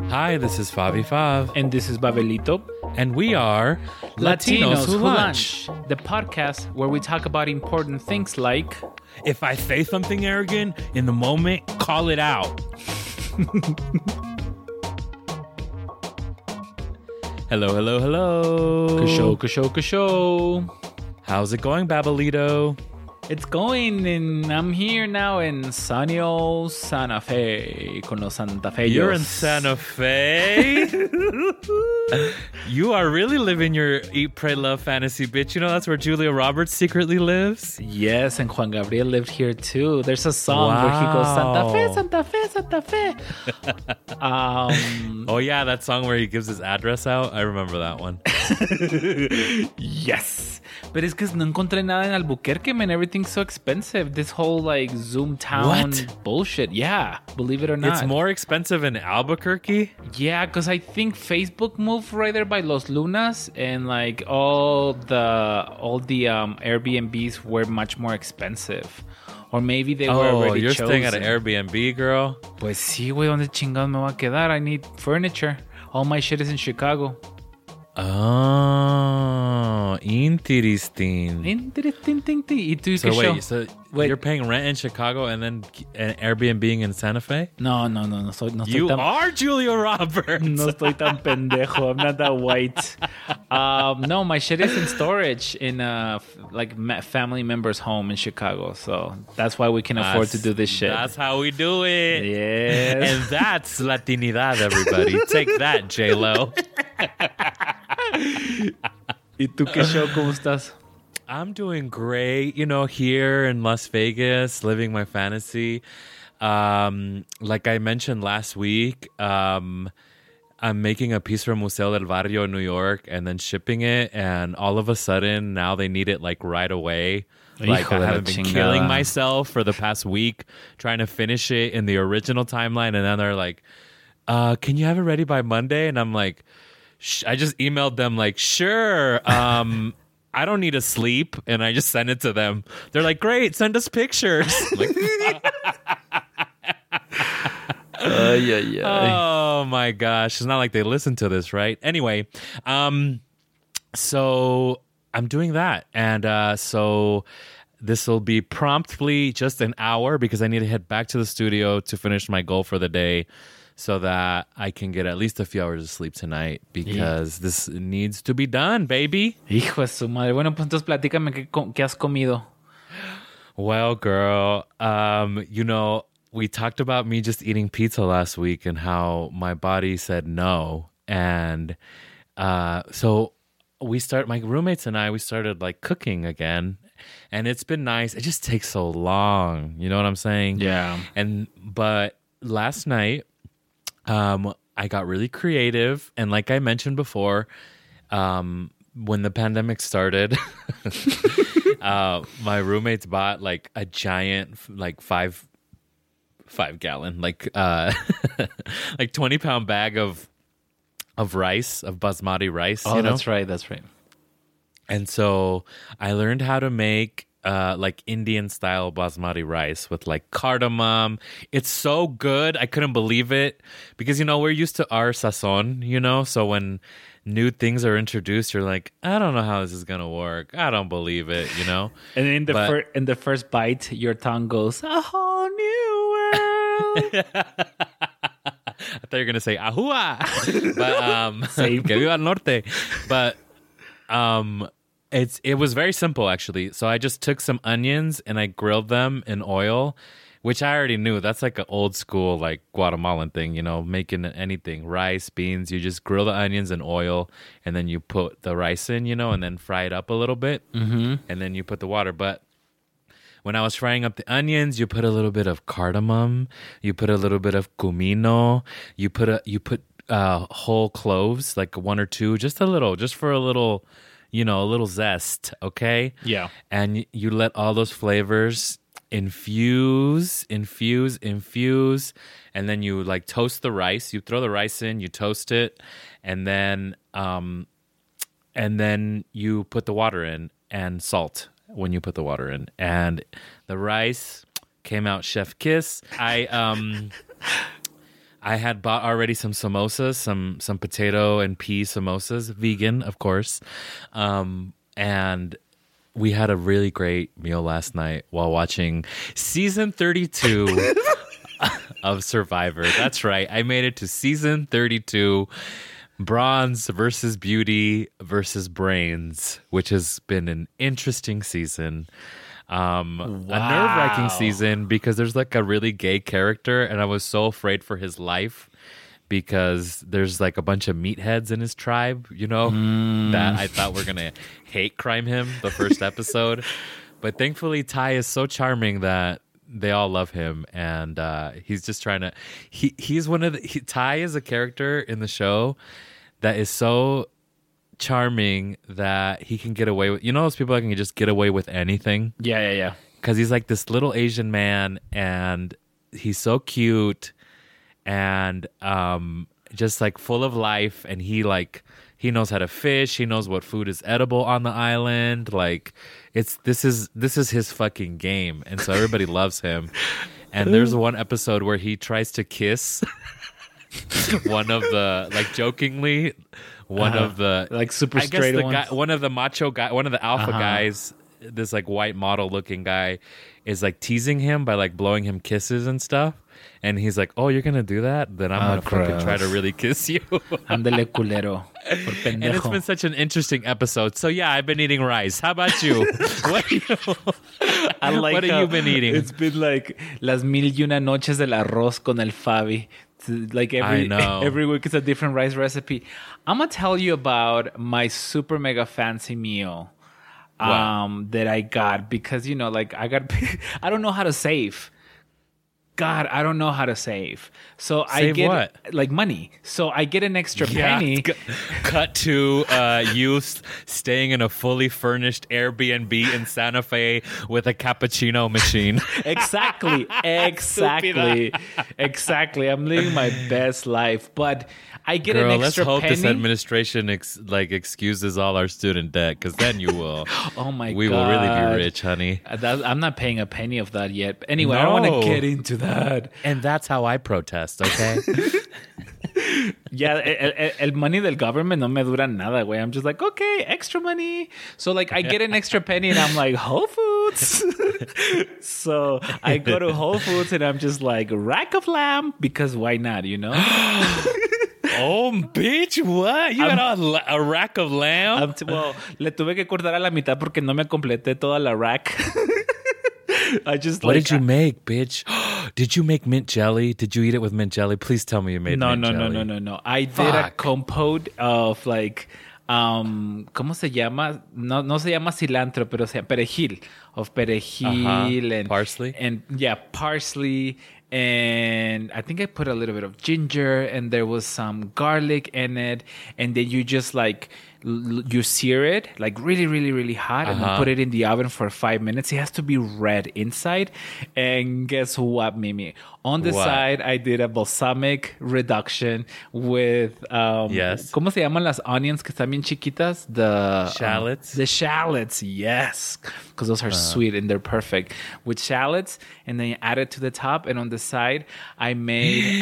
Hi, this is Favi Fav. And this is Babelito. And we are Latinos Who Lunch. The podcast where we talk about important things like... If I say something arrogant in the moment, call it out. Hello, hello, hello. Kusho. How's it going, Babelito? It's going, and I'm here now in sunny old Santa Fe con los Santa Fe. You're in Santa Fe? You are really living your Eat, Pray, Love fantasy, bitch. You know that's where Julia Roberts secretly lives? Yes, and Juan Gabriel lived here too. There's a song where he goes, Santa Fe, Santa Fe, Santa Fe. Oh, yeah, that song where he gives his address out. I remember that one. Yes. But it's because no encontré nada en Albuquerque, man. Everything's so expensive. This whole, like, Zoom town bullshit. Yeah, believe it or not. It's more expensive in Albuquerque? Yeah, because I think Facebook moved right there by Los Lunas, and, like, all the Airbnbs were much more expensive. Or maybe they were already you're chosen. staying at an Airbnb, girl? Pues sí, güey. ¿Dónde chingados me voy a quedar? I need furniture. All my shit is in Chicago. Oh, interesting. ¿Y tú So wait, you're paying rent in Chicago and then an Airbnb in Santa Fe? No. You are Julia Roberts. No estoy tan pendejo. I'm not that white. No, my shit is in storage in family member's home in Chicago. So that's why we can afford to do this shit. That's how we do it. Yes. And that's Latinidad, everybody. Take that, J-Lo. ¿Y tú qué show? ¿Cómo estás? I'm doing great, here in Las Vegas, living my fantasy. Like I mentioned last week, I'm making a piece for Museo del Barrio in New York and then shipping it. And all of a sudden, now they need it like right away. Like I haven't been killing myself for the past week trying to finish it in the original timeline. And then they're like, can you have it ready by Monday? And I'm like, I just emailed them like, sure. I don't need to sleep. And I just sent it to them. They're like, great, send us pictures. Like, oh my gosh. It's not like they listen to this, right? Anyway, so I'm doing that. And so this will be promptly just an hour because I need to head back to the studio to finish my goal for the day, so that I can get at least a few hours of sleep tonight because this needs to be done, baby. Hijo de su madre. Bueno, pues entonces platícame qué has comido. Well, girl, we talked about me just eating pizza last week and how my body said no. And so my roommates and we started like cooking again. And it's been nice. It just takes so long. You know what I'm saying? Yeah. But last night, I got really creative, and like I mentioned before, when the pandemic started, my roommates bought like a giant, like 5-gallon, like 20-pound bag of rice, of basmati rice. Oh, you know? That's right. And so I learned how to make like Indian style basmati rice with like cardamom. It's so good. I couldn't believe it because, we're used to our sazon, so when new things are introduced, you're like, I don't know how this is going to work. I don't believe it, And in the first bite, your tongue goes, a whole new world. I thought you were going to say, ahua. But, que viva el norte. But, it was very simple, actually. So I just took some onions and I grilled them in oil, which I already knew. That's like an old school, like Guatemalan thing, making anything. Rice, beans, you just grill the onions in oil and then you put the rice in, and then fry it up a little bit. Mm-hmm. And then you put the water. But when I was frying up the onions, you put a little bit of cardamom. You put a little bit of cumino. You put whole cloves, like one or two, just a little, just for a little... a little zest, okay? Yeah. And you let all those flavors infuse, and then you like toast the rice. You throw the rice in, you toast it, and then you put the water in and salt when you put the water in. And the rice came out chef kiss. I had bought already some samosas, some potato and pea samosas, vegan, of course. And we had a really great meal last night while watching season 32 of Survivor. That's right. I made it to season 32, Bronze versus Beauty versus Brains, which has been an interesting season. A nerve-wracking season because there's like a really gay character, and I was so afraid for his life because there's like a bunch of meatheads in his tribe, that I thought were gonna hate crime him the first episode. But thankfully Ty is so charming that they all love him, and he's just trying to he's one of the Ty is a character in the show that is so charming that he can get away with, those people that can just get away with anything. Yeah. Because he's like this little Asian man, and he's so cute, and just like full of life, and he knows how to fish, he knows what food is edible on the island. Like this is his fucking game, and so everybody loves him. And there's one episode where he tries to kiss one of the, like, jokingly, one of the, like, super I straight guess the ones. guy, one of the macho guy, one of the alpha guys, this like white model looking guy is like teasing him by like blowing him kisses and stuff, and he's like, "Oh, you're gonna do that? Then I'm gonna fucking try to really kiss you." Ándale, culero. Por pendejo. And it's been such an interesting episode. So yeah, I've been eating rice. How about you? What have you been eating? It's been like las mil y una noches del arroz con el Fabi. Like every week is a different rice recipe. I'm gonna tell you about my super mega fancy meal that I got because I don't know how to save. God, I don't know how to save. So I get what? Like money. So I get an extra penny. Cut to you staying in a fully furnished Airbnb in Santa Fe with a cappuccino machine. Exactly. I'm living my best life, but I get an extra let's hope penny. this administration excuses all our student debt, because then you will. Oh my God, we will really be rich, honey. I'm not paying a penny of that yet. But anyway, I don't want to get into that. And that's how I protest, okay? Yeah, el money del government no me dura nada, güey. I'm just like, okay, extra money. So like I get an extra penny and I'm like, Whole Foods. So I go to Whole Foods and I'm just like, rack of lamb, because why not, Oh, bitch, what? You got a rack of lamb? Well, le tuve que cortar a la mitad porque no me completé toda la rack. What did you make, bitch? Did you make mint jelly? Did you eat it with mint jelly? Please tell me you made mint jelly. No. I did a compote of like, ¿cómo se llama? No se llama cilantro, pero se llama perejil. Of perejil and parsley. And yeah, parsley. And I think I put a little bit of ginger, and there was some garlic in it. And then you just like, you sear it like really, really, really hot, and then put it in the oven for 5 minutes. It has to be red inside. And guess what, Mimi? On the side, I did a balsamic reduction with ¿cómo se llaman las onions que están bien chiquitas? The shallots. The shallots, yes, because those are sweet and they're perfect with shallots. And then you add it to the top, and on the side, I made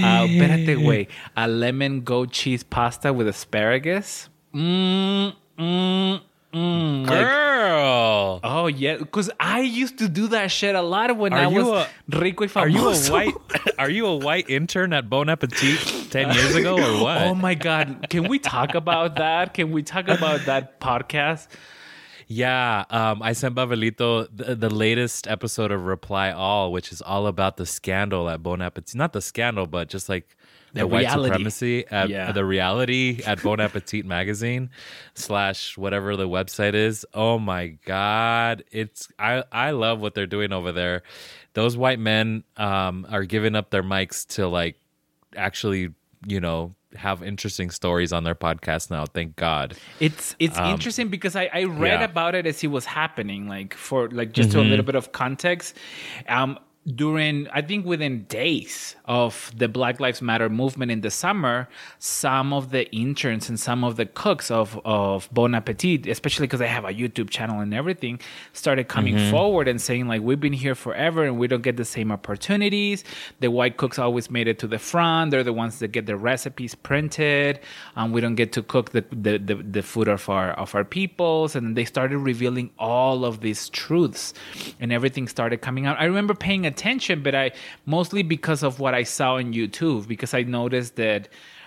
a lemon goat cheese pasta with asparagus. Girl. Oh yeah, because I used to do that shit a lot when I was rico y famoso. Are you a white intern at Bon Appetit 10 years ago or what? Oh my God, can we talk about that? Can we talk about that podcast? Yeah, I sent Babelito the latest episode of Reply All, which is all about the scandal at Bon Appetit. Not the scandal, but just like the white supremacy at the reality at Bon Appetit magazine / whatever the website is. Oh my God. I love what they're doing over there. Those white men are giving up their mics to like actually, have interesting stories on their podcast now. Thank God. It's interesting because I read about it as it was happening, like for like just to a little bit of context. I think within days of the Black Lives Matter movement in the summer, some of the interns and some of the cooks of Bon Appetit, especially because I have a YouTube channel and everything, started coming forward and saying, like, we've been here forever and we don't get the same opportunities. The white cooks always made it to the front. They're the ones that get the recipes printed. We don't get to cook the food of our peoples. And they started revealing all of these truths, and everything started coming out. I remember paying attention, but I mostly because of what I saw on YouTube, because I noticed that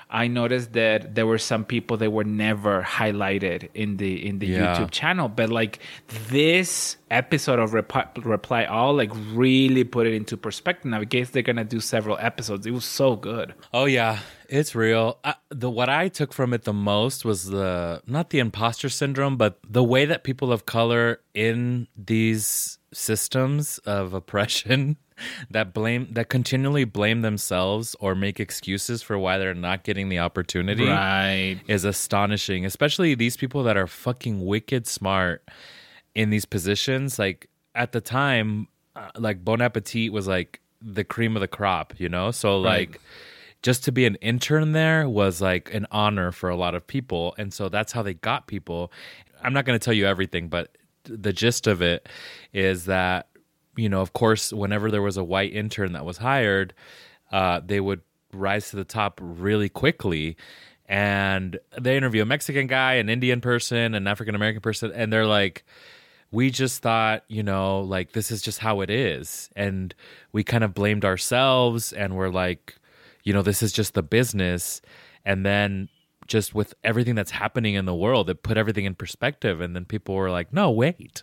there were some people that were never highlighted in the YouTube channel. But like this episode of Reply All like really put it into perspective. Now I guess they're gonna do several episodes. It was so good. Oh yeah, it's real. What I took from it the most was not the imposter syndrome, but the way that people of color in these systems of oppression that continually blame themselves or make excuses for why they're not getting the opportunity is astonishing. Especially these people that are fucking wicked smart in these positions. Like at the time, like Bon Appetit was like the cream of the crop, you know? So like just to be an intern there was like an honor for a lot of people. And so that's how they got people. I'm not going to tell you everything, but the gist of it is that, you know, of course, whenever there was a white intern that was hired, they would rise to the top really quickly. And they interview a Mexican guy, an Indian person, an African-American person, and they're like, we just thought, you know, like this is just how it is. And we kind of blamed ourselves and we're like, you know, this is just the business. And then just with everything that's happening in the world, it put everything in perspective. And then people were like, no, wait.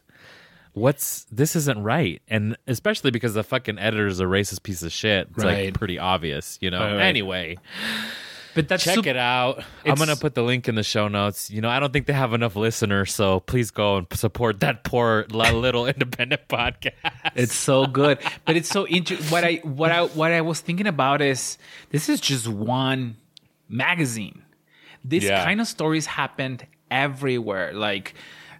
This isn't right. And especially because the fucking editor is a racist piece of shit. It's like pretty obvious, you know? Right. Anyway, but check it out. I'm going to put the link in the show notes. You know, I don't think they have enough listeners, so please go and support that poor little independent podcast. It's so good. But it's so interesting. What I was thinking about is this is just one magazine. This kind of stories happened everywhere. Like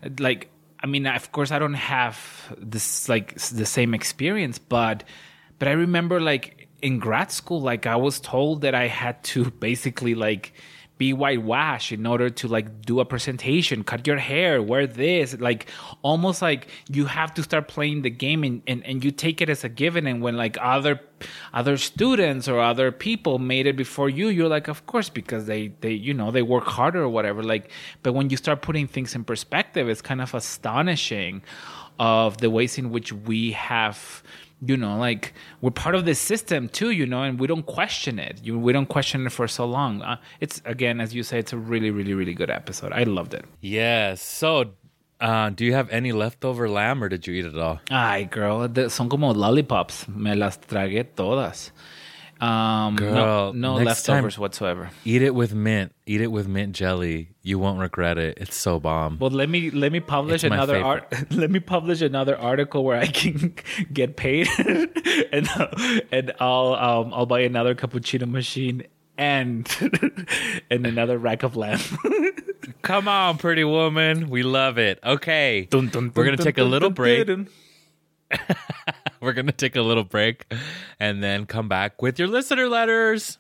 I mean, of course, I don't have this like the same experience, but I remember like in grad school, like I was told that I had to basically like be whitewashed in order to like do a presentation, cut your hair, wear this, like almost like you have to start playing the game and you take it as a given. And when like other students or other people made it before you, you're like, of course, because they you know, they work harder or whatever. Like, but when you start putting things in perspective, it's kind of astonishing of the ways in which we have, you know, like we're part of this system too, you know, and we don't question it. We don't question it for so long. It's, again, as you say, it's a really, really, really good episode. I loved it. Yes. So, do you have any leftover lamb or did you eat it all? Ay, girl, son como lollipops. Me las tragué todas. Girl, no leftovers whatsoever. Eat it with mint. Eat it with mint jelly. You won't regret it. It's so bomb. Well, let me publish another let me publish another article where I can get paid, and I'll buy another cappuccino machine and another rack of lamb. Come on, pretty woman. We love it. Okay, we're gonna take a little break. We're going to take a little break and then come back with your listener letters.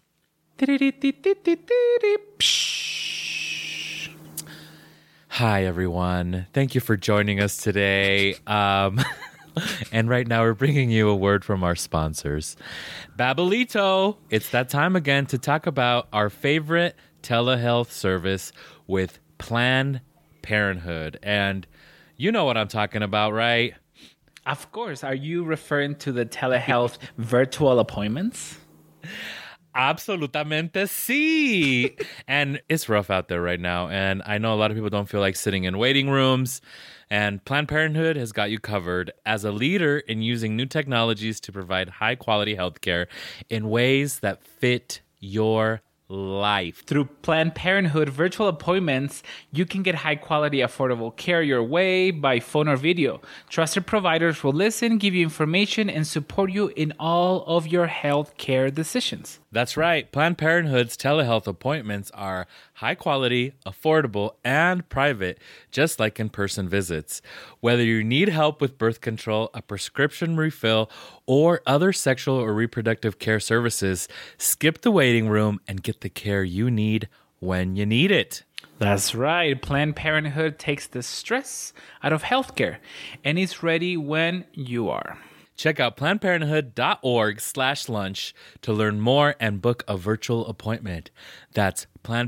Hi, everyone. Thank you for joining us today. And right now we're bringing you a word from our sponsors. Babbelito. It's that time again to talk about our favorite telehealth service with Planned Parenthood. And you know what I'm talking about, right? Of course. Are you referring to the telehealth virtual appointments? Absolutamente sí. And it's rough out there right now. And I know a lot of people don't feel like sitting in waiting rooms. And Planned Parenthood has got you covered as a leader in using new technologies to provide high-quality healthcare in ways that fit your life. Through Planned Parenthood virtual appointments, you can get high-quality, affordable care your way by phone or video. Trusted providers will listen, give you information, and support you in all of your health care decisions. That's right. Planned Parenthood's telehealth appointments are high quality, affordable, and private, just like in-person visits. Whether you need help with birth control, a prescription refill, or other sexual or reproductive care services, skip the waiting room and get the care you need when you need it. That's right. Planned Parenthood takes the stress out of healthcare and is ready when you are. Check out PlannedParenthood.org/lunch to learn more and book a virtual appointment. That's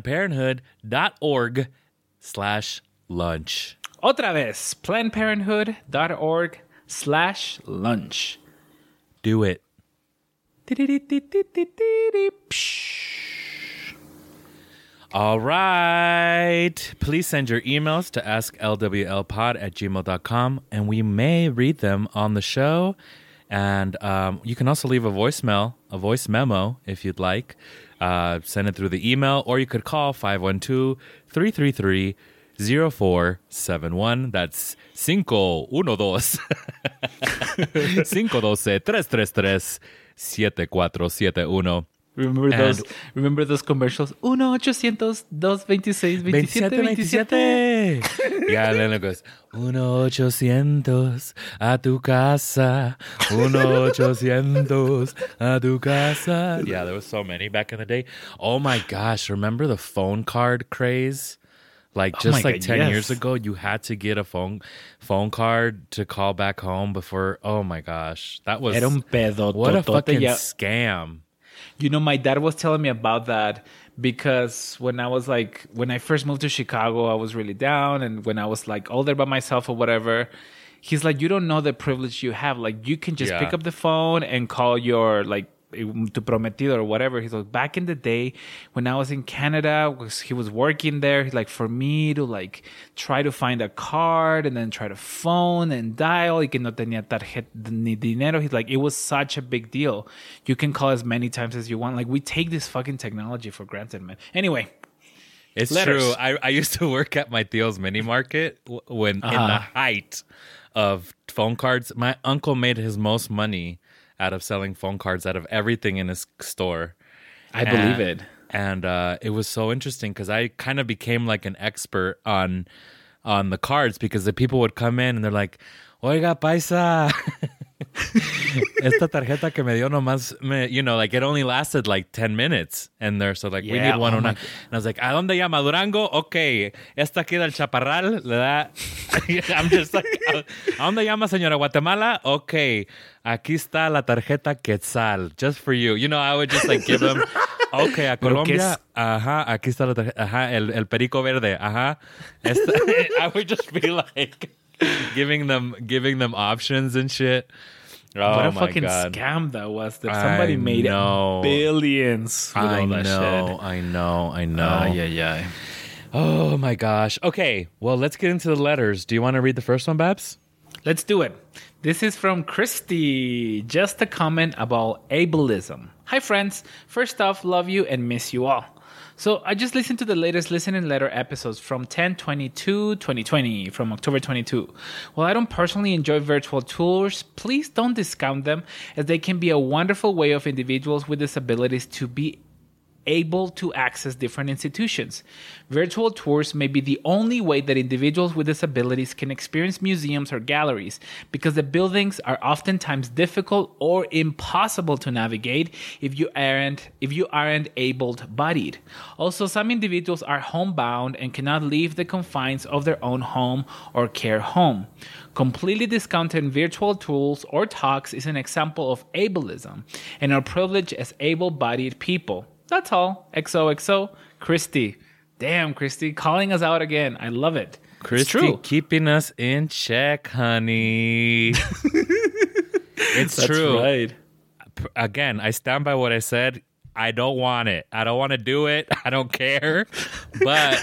PlannedParenthood.org/lunch. Otra vez, PlannedParenthood.org/lunch. Do it. All right. Please send your emails to asklwlpod@gmail.com, and we may read them on the show. And you can also leave a voice memo, if you'd like. Send it through the email, or you could call 512-333-0471. That's 512 512-333-7471. Remember those commercials? 1-800-226-2727. Yeah, and then it goes 1-800 a tu casa, 1-800 a tu casa. Yeah, there was so many back in the day. Oh my gosh, remember the phone card craze? Like just like 10 years ago, you had to get a phone card to call back home before. Oh my gosh, that was Era un pedo. What a fucking scam. You know, my dad was telling me about that because when I first moved to Chicago, I was really down. And when I was like older by myself or whatever, he's like, you don't know the privilege you have. Like, you can just pick up the phone and call your, like, tu prometido or whatever. He's like, back in the day when I was in Canada, he was working there. He's like, for me to like try to find a card and then try to phone and dial, y que no tenía tarjeta ni dinero. He's like, it was such a big deal. You can call as many times as you want. Like, we take this fucking technology for granted, man. Anyway, it's true. I used to work at my tío's mini market when in the height of phone cards. My uncle made his most money out of selling phone cards out of everything in his store. I believe it. And it was so interesting because I kind of became like an expert on the cards because the people would come in and they're like, oiga, paisa, esta tarjeta que me dio nomás, like it only lasted like 10 minutes. And they're so like, we need one. And I was like, ¿a dónde llama? Durango? Okay. Esta aquí del Chaparral, le da. I'm just like, ¿a dónde llama, señora? Guatemala? Okay. Aquí está la tarjeta Quetzal, just for you. You know, I would just like give them, okay, a Colombia, ajá, aquí está la tarjeta, ajá, el perico verde, ajá. I would just be like giving them options and shit. Oh, what a fucking scam that was. That somebody made billions with all that shit. I know. Yeah. Oh my gosh. Okay, well, let's get into the letters. Do you want to read the first one, Babs? Let's do it. This is from Christy. Just a comment about ableism. Hi, friends. First off, love you and miss you all. So I just listened to the latest Listen & Letter episodes from 10/22/2020, from October 22. While I don't personally enjoy virtual tours, please don't discount them, as they can be a wonderful way of individuals with disabilities to be able to access different institutions. Virtual tours may be the only way that individuals with disabilities can experience museums or galleries, because the buildings are oftentimes difficult or impossible to navigate if you aren't able-bodied. Also, some individuals are homebound and cannot leave the confines of their own home or care home. Completely discounting virtual tools or talks is an example of ableism and our privilege as able-bodied people. That's all. XOXO, Christy. Damn, Christy, calling us out again. I love it. Christy keeping us in check, honey. It's That's true. Right. Again, I stand by what I said. I don't want it. I don't want to do it. I don't care. But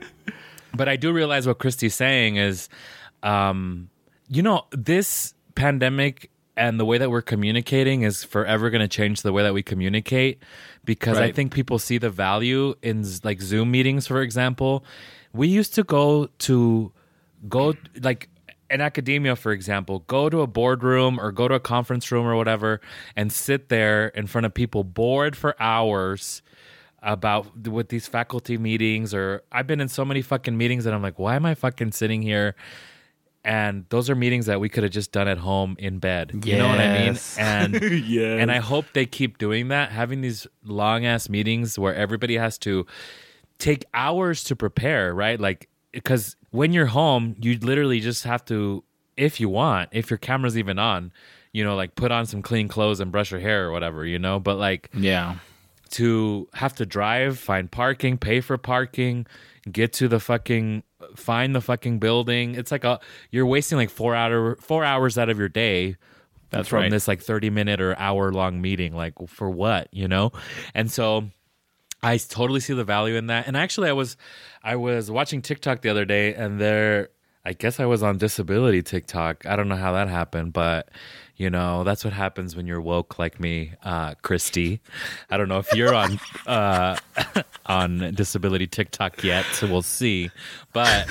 I do realize what Christy's saying is, this pandemic and the way that we're communicating is forever going to change the way that we communicate, because I think people see the value in like Zoom meetings, for example. We used to go like in academia, for example, go to a boardroom or go to a conference room or whatever and sit there in front of people bored for hours about with these faculty meetings. Or I've been in so many fucking meetings that I'm like, why am I fucking sitting here? And those are meetings that we could have just done at home in bed. Yes. You know what I mean? And and I hope they keep doing that, having these long ass meetings where everybody has to take hours to prepare, right? Like, because when you're home, you literally just have to, if you want, if your camera's even on, you know, like put on some clean clothes and brush your hair or whatever, you know? But like, to have to drive, find parking, pay for parking, get to the fucking, find the fucking building. It's like you're wasting like 4 hours out of your day. That's from right. this like 30-minute or hour-long meeting. Like, for what, you know? And so I totally see the value in that. And actually, I was watching TikTok the other day, and I guess I was on disability TikTok. I don't know how that happened, but you know, that's what happens when you're woke like me, Christy. I don't know if you're on on disability TikTok yet, so we'll see. But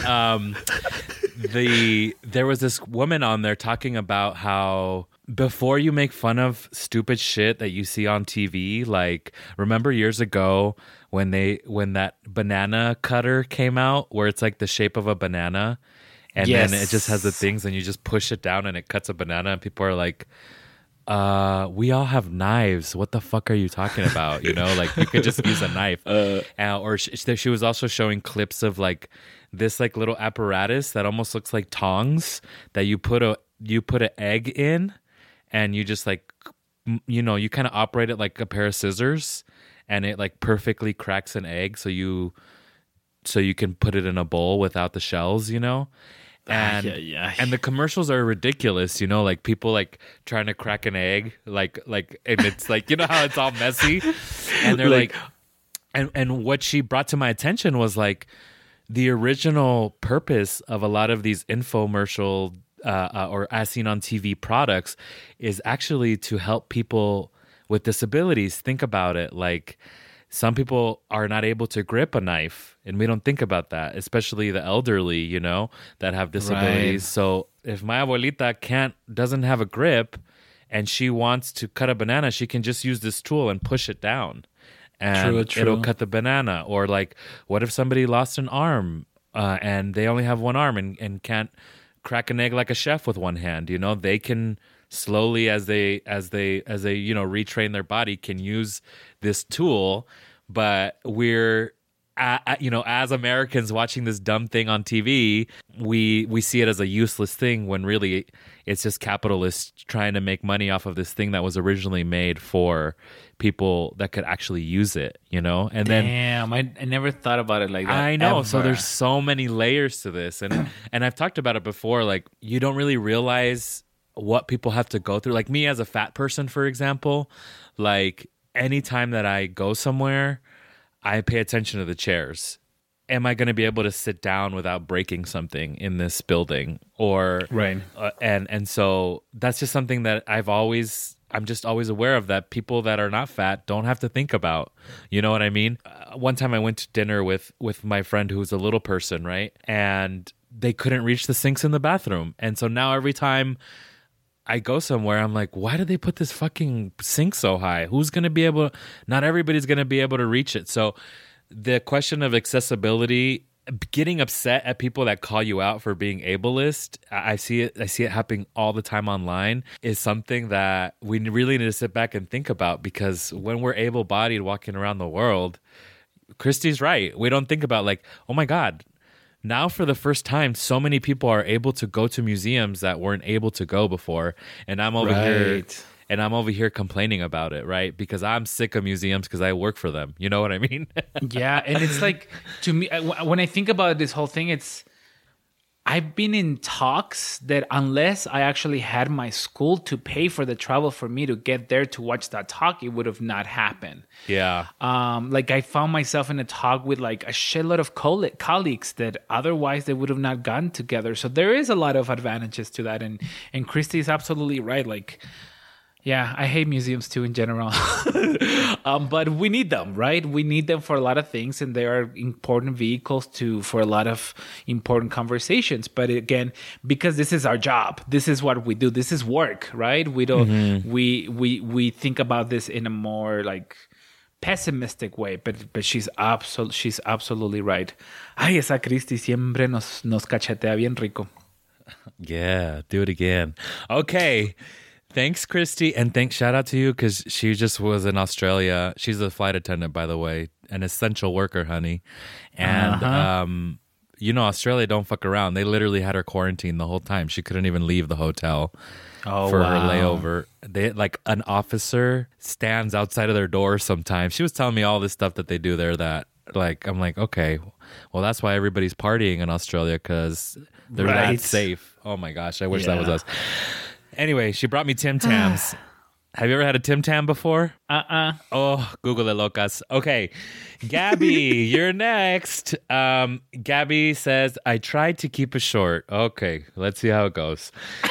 there was this woman on there talking about how before you make fun of stupid shit that you see on TV, like remember years ago when that banana cutter came out, where it's like the shape of a banana. And then it just has the things, and you just push it down, and it cuts a banana. And people are like, "We all have knives. What the fuck are you talking about? You know, like you could just use a knife." Or she was also showing clips of like this like little apparatus that almost looks like tongs that you put an egg in, and you just like, you know, you kind of operate it like a pair of scissors, and it like perfectly cracks an egg, so you can put it in a bowl without the shells, you know. And and the commercials are ridiculous, you know, like people like trying to crack an egg, like and it's like, you know how it's all messy, and they're like and what she brought to my attention was like the original purpose of a lot of these infomercial or as seen on TV products is actually to help people with disabilities. Think about it, like some people are not able to grip a knife, and we don't think about that, especially the elderly, you know, that have disabilities. Right. So if my abuelita doesn't have a grip and she wants to cut a banana, she can just use this tool and push it down, and it'll cut the banana. Or like, what if somebody lost an arm and they only have one arm and can't crack an egg like a chef with one hand? You know, they can slowly, as they you know, retrain their body, can use this tool. But we're you know, as Americans watching this dumb thing on TV, we see it as a useless thing, when really it's just capitalists trying to make money off of this thing that was originally made for people that could actually use it, you know? And Damn, I never thought about it like that. I know. Ever. So there's so many layers to this, and I've talked about it before. Like, you don't really realize what people have to go through. Like me as a fat person, for example, like anytime that I go somewhere, I pay attention to the chairs. Am I going to be able to sit down without breaking something in this building? Or right. And so that's just something that I'm just always aware of, that people that are not fat don't have to think about. You know what I mean? One time I went to dinner with my friend who's a little person, right? And they couldn't reach the sinks in the bathroom. And so now every time I go somewhere, I'm like, why did they put this fucking sink so high? Not everybody's going to be able to reach it. So the question of accessibility, getting upset at people that call you out for being ableist, I see it happening all the time online, is something that we really need to sit back and think about. Because when we're able-bodied walking around the world, Christy's right. We don't think about like, oh my God, now for the first time, so many people are able to go to museums that weren't able to go before. And I'm over here complaining about it, right? Because I'm sick of museums because I work for them. You know what I mean? Yeah. And it's like, to me, when I think about this whole thing, I've been in talks that unless I actually had my school to pay for the travel for me to get there to watch that talk, it would have not happened. Yeah. Like I found myself in a talk with like a shitload of colleagues that otherwise they would have not gotten together. So there is a lot of advantages to that. And Christy is absolutely right. Like, yeah, I hate museums too in general. But we need them, right? We need them for a lot of things, and they are important vehicles for a lot of important conversations. But again, because this is our job, this is what we do, this is work, right? We don't we think about this in a more like pessimistic way, but she's absolutely right. Ay, esa Christy siempre nos cachetea bien rico. Yeah, do it again. Okay. Thanks, Christy, and shout out to you because she just was in Australia. She's a flight attendant, by the way, an essential worker, honey. And, Australia don't fuck around. They literally had her quarantined the whole time. She couldn't even leave the hotel for her layover. They like an officer stands outside of their door sometimes. She was telling me all this stuff that they do there that, like, I'm like, okay, well, that's why everybody's partying in Australia because they're that safe. Oh, my gosh, I wish that was us. Anyway, she brought me Tim Tams. Have you ever had a Tim Tam before? Oh, Google it, locas. Okay, Gabby, you're next. Gabby says, I tried to keep it short. Okay, let's see how it goes.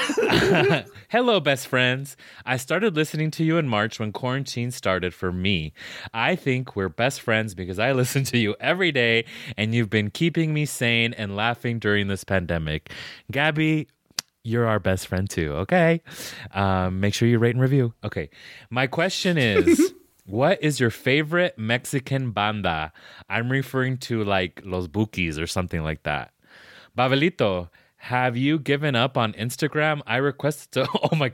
Hello, best friends. I started listening to you in March when quarantine started for me. I think we're best friends because I listen to you every day and you've been keeping me sane and laughing during this pandemic. Gabby, you're our best friend too, okay? Make sure you rate and review. Okay. My question is, what is your favorite Mexican banda? I'm referring to like Los Bukis or something like that. Babelito, have you given up on Instagram? I requested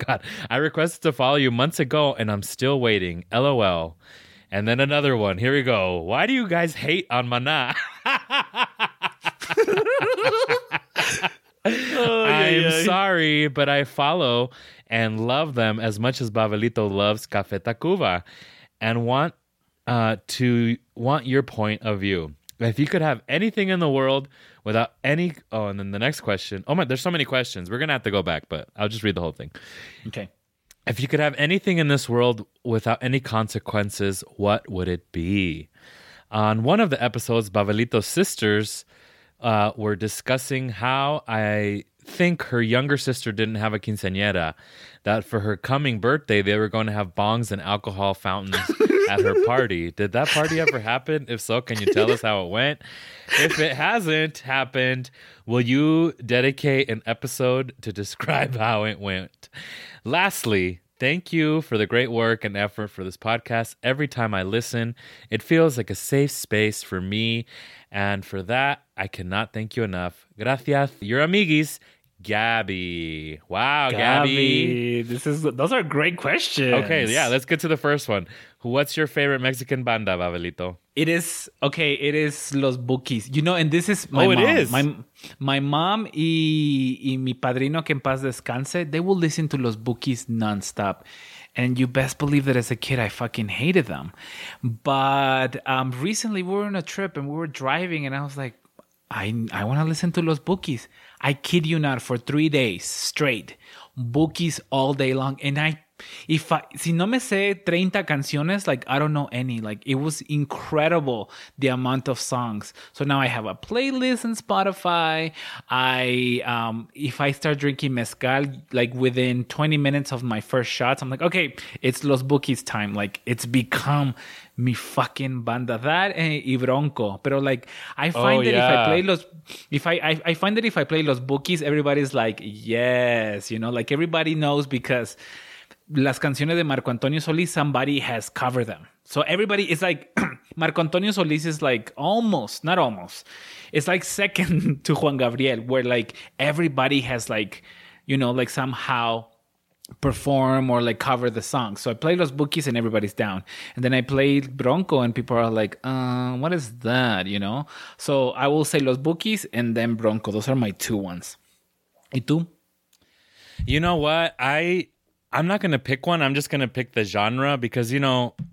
to follow you months ago and I'm still waiting. LOL. And then another one. Here we go. Why do you guys hate on Maná? I'm sorry, but I follow and love them as much as Babelito loves Café Tacuba and want your point of view. If you could have anything in the world without any... Oh, and then the next question. Oh, my, there's so many questions. We're going to have to go back, but I'll just read the whole thing. Okay. If you could have anything in this world without any consequences, what would it be? On one of the episodes, Babelito's sisters... were discussing how I think her younger sister didn't have a quinceañera, that for her coming birthday, they were going to have bongs and alcohol fountains at her party. Did that party ever happen? If so, can you tell us how it went? If it hasn't happened, will you dedicate an episode to describe how it went? Lastly, thank you for the great work and effort for this podcast. Every time I listen, it feels like a safe space for me. And for that, I cannot thank you enough. Gracias. Your amiguis, Gabby. Wow, Gabby. Those are great questions. Okay, yeah, let's get to the first one. What's your favorite Mexican banda, Babelito? It is Los Bukis. And this is my mom. It is? My mom y mi padrino, que en paz descanse, they will listen to Los Bukis nonstop. And you best believe that as a kid, I fucking hated them. But recently we were on a trip and we were driving and I was like, I want to listen to Los Bukis. I kid you not, for 3 days straight. Bukis all day long. And si no me sé 30 canciones, like I don't know any. Like it was incredible the amount of songs. So now I have a playlist on Spotify. If I start drinking mezcal, like within 20 minutes of my first shots, I'm like, okay, it's Los Bukis time. Like it's become mi fucking banda. That y Bronco. Pero like I find that I find that if I play Los Bukis, everybody's like, yes, like everybody knows because las canciones de Marco Antonio Solís, somebody has covered them. So everybody is like, Marco Antonio Solís is like not almost. It's like second to Juan Gabriel, where like everybody has like, like somehow perform or like cover the song. So I play Los Bukis and everybody's down. And then I play Bronco and people are like, what is that? So I will say Los Bukis and then Bronco. Those are my two ones. ¿Y tú? You know what? I'm not going to pick one. I'm just going to pick the genre because,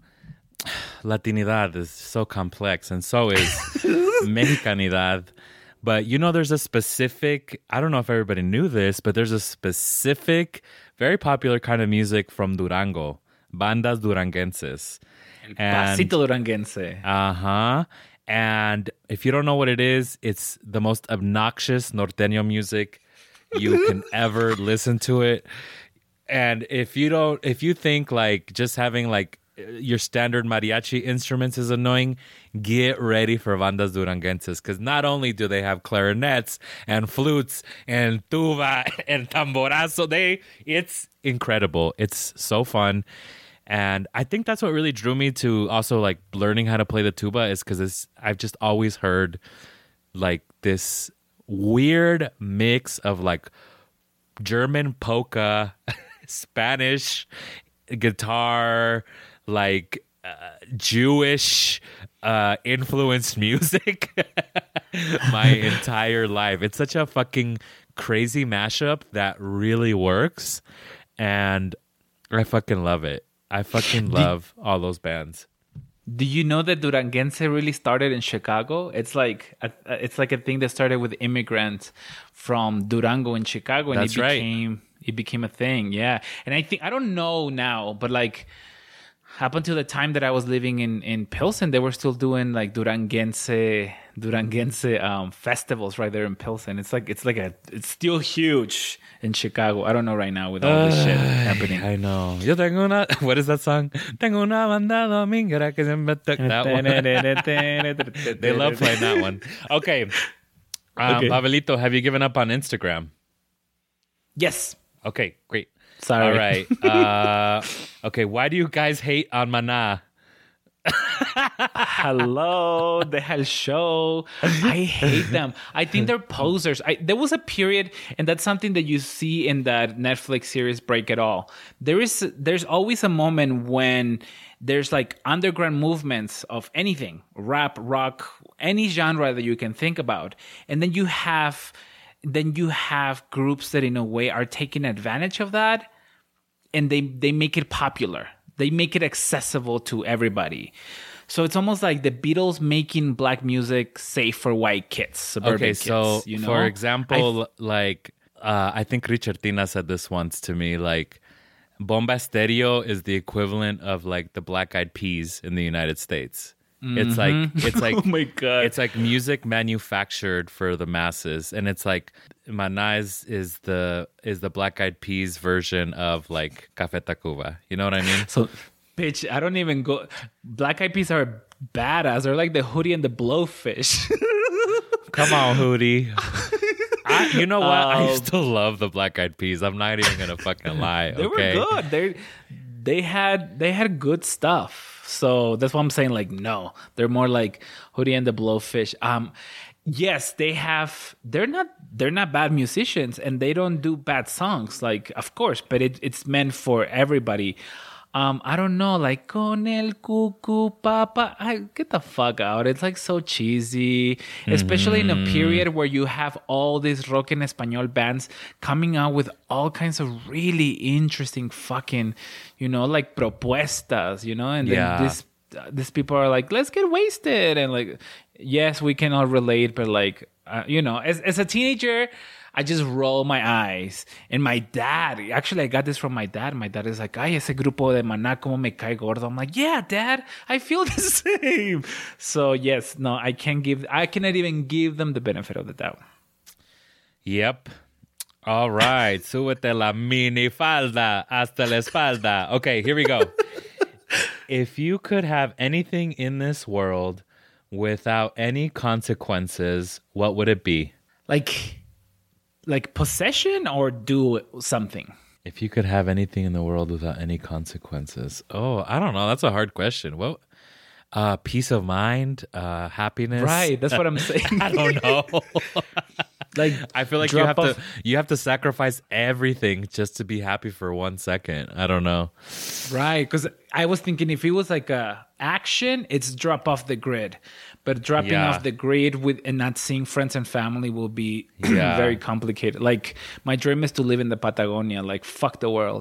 Latinidad is so complex and so is Mexicanidad. But there's a specific, I don't know if everybody knew this, but there's a specific, very popular kind of music from Durango, bandas duranguenses. Pasito Duranguense. Uh-huh. And if you don't know what it is, it's the most obnoxious norteño music you can ever listen to it. And if you think like just having like your standard mariachi instruments is annoying, get ready for bandas duranguenses, because not only do they have clarinets and flutes and tuba and tamborazo, it's incredible. It's so fun. And I think that's what really drew me to also like learning how to play the tuba, is because I've just always heard like this weird mix of like German polka, Spanish guitar, like Jewish influenced music my entire life. It's such a fucking crazy mashup that really works, and I fucking love it. I fucking love all those bands. Do you know that Duranguense really started in Chicago? It's like a thing that started with immigrants from Durango in Chicago, and it became a thing. Yeah, and I don't know now, but like up until the time that I was living in Pilsen, they were still doing like Duranguense festivals right there in Pilsen. It's still huge in Chicago. I don't know right now with all this shit happening. I know. Yo tengo what is that song? Tengo una banda dominguera que siempre that one. They love playing that one. Okay. Pavelito, have you given up on Instagram? Yes. Okay, great. Sorry. All right. Okay, why do you guys hate on Maná? Hello, the hell show. I hate them. I think they're posers. There was a period, and that's something that you see in that Netflix series Break It All. There's always a moment when there's like underground movements of anything, rap, rock, any genre that you can think about, and then you have groups that in a way are taking advantage of that, and they make it popular. They make it accessible to everybody. So it's almost like the Beatles making black music safe for white kids, suburban kids. So for example, I think Richard Tina said this once to me, like Bomba Estéreo is the equivalent of like the Black Eyed Peas in the United States. It's like oh my God. It's like music manufactured for the masses, and it's like Maná is the Black Eyed Peas version of like Café Tacuba. You know what I mean? So, bitch, I don't even go. Black Eyed Peas are badass. They're like the Hootie and the Blowfish. Come on, Hootie. You know what? I still love the Black Eyed Peas. I'm not even gonna fucking lie. They were good. They had good stuff. So that's why I'm saying, like, no, they're more like Hootie and the Blowfish. Yes, they're not bad musicians, and they don't do bad songs, like, of course, but it's meant for everybody. I don't know, like Con el Cucu Papa. Get the fuck out. It's like so cheesy, especially in a period where you have all these rock en español bands coming out with all kinds of really interesting fucking, like propuestas, and then these people are like, let's get wasted, and like, yes, we can all relate, but like, as a teenager, I just roll my eyes. And my dad, actually, I got this from my dad. My dad is like, ay, ese grupo de Maná, como me cae gordo. I'm like, yeah, Dad, I feel the same. So, yes, no, I cannot even give them the benefit of the doubt. Yep. All right. Súbete la mini falda hasta la espalda. Okay, here we go. If you could have anything in this world without any consequences, what would it be? Like possession or do something? If you could have anything in the world without any consequences. Oh, I don't know. That's a hard question. Well, peace of mind, happiness. Right. That's what I'm saying. I don't know. Like, I feel like you have to sacrifice everything just to be happy for 1 second. I don't know. Right. Because I was thinking if it was like a action, it's drop off the grid. But dropping off the grid and not seeing friends and family will be very complicated. Like, my dream is to live in the Patagonia. Like, fuck the world.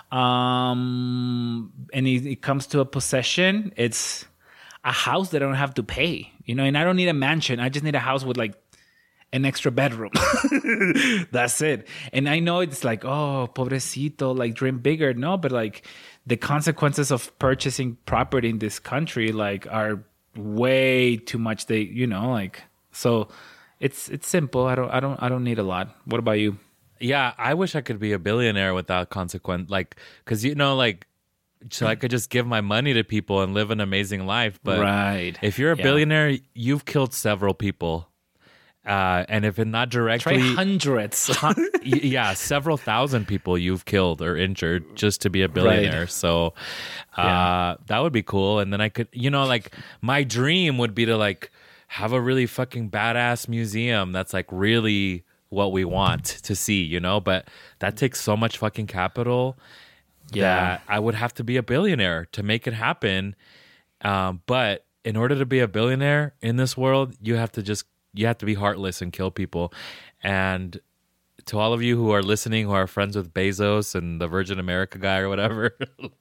And it comes to a possession. It's a house that I don't have to pay. And I don't need a mansion. I just need a house with like an extra bedroom. That's it. And I know it's like, oh, pobrecito, like dream bigger. No, but like the consequences of purchasing property in this country like are way too much. They, like, so it's simple. I don't need a lot. What about you? Yeah, I wish I could be a billionaire without consequence, like, because like, so I could just give my money to people and live an amazing life. But right. if you're a billionaire, you've killed several people, and if it not directly, try hundreds, yeah, several thousand people you've killed or injured just to be a billionaire. Right. So that would be cool. And then I could, like, my dream would be to like have a really fucking badass museum that's like really what we want to see, but that takes so much fucking capital that I would have to be a billionaire to make it happen. But in order to be a billionaire in this world, you have to be heartless and kill people. And to all of you who are listening, who are friends with Bezos and the Virgin America guy or whatever,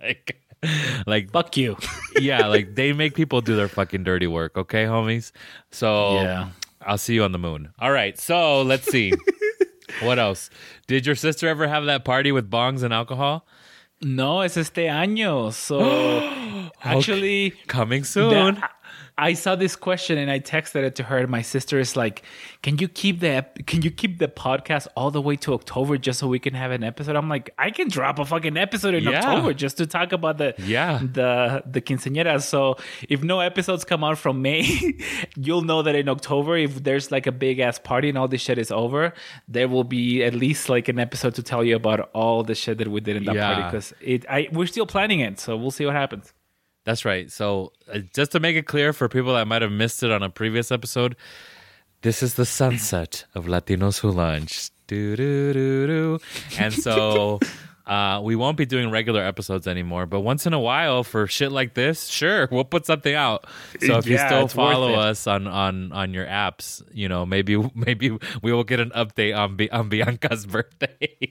like fuck you. Yeah, like they make people do their fucking dirty work, okay, homies? So I'll see you on the moon. All right, so let's see. What else? Did your sister ever have that party with bongs and alcohol? No, es este año. So actually, coming soon. I saw this question and I texted it to her. My sister is like, "Can you keep the podcast all the way to October just so we can have an episode?" I'm like, I can drop a fucking episode in October just to talk about the quinceañeras. So if no episodes come out from May, you'll know that in October, if there's like a big ass party and all this shit is over, there will be at least like an episode to tell you about all the shit that we did in that party, because we're still planning it. So we'll see what happens. That's right. So just to make it clear for people that might have missed it on a previous episode, this is the sunset of Latinos Who Lunch. Do-do-do-do. And so we won't be doing regular episodes anymore. But once in a while, for shit like this, sure, we'll put something out. So if you still follow us on your apps, maybe we will get an update on Bianca's birthday.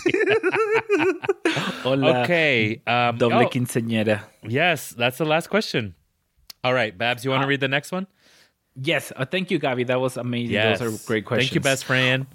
Hola. Okay. Doble quinceañera. Yes, that's the last question. All right, Babs, you want to read the next one? Yes. Thank you, Gabi. That was amazing. Yes. Those are great questions. Thank you, best friend.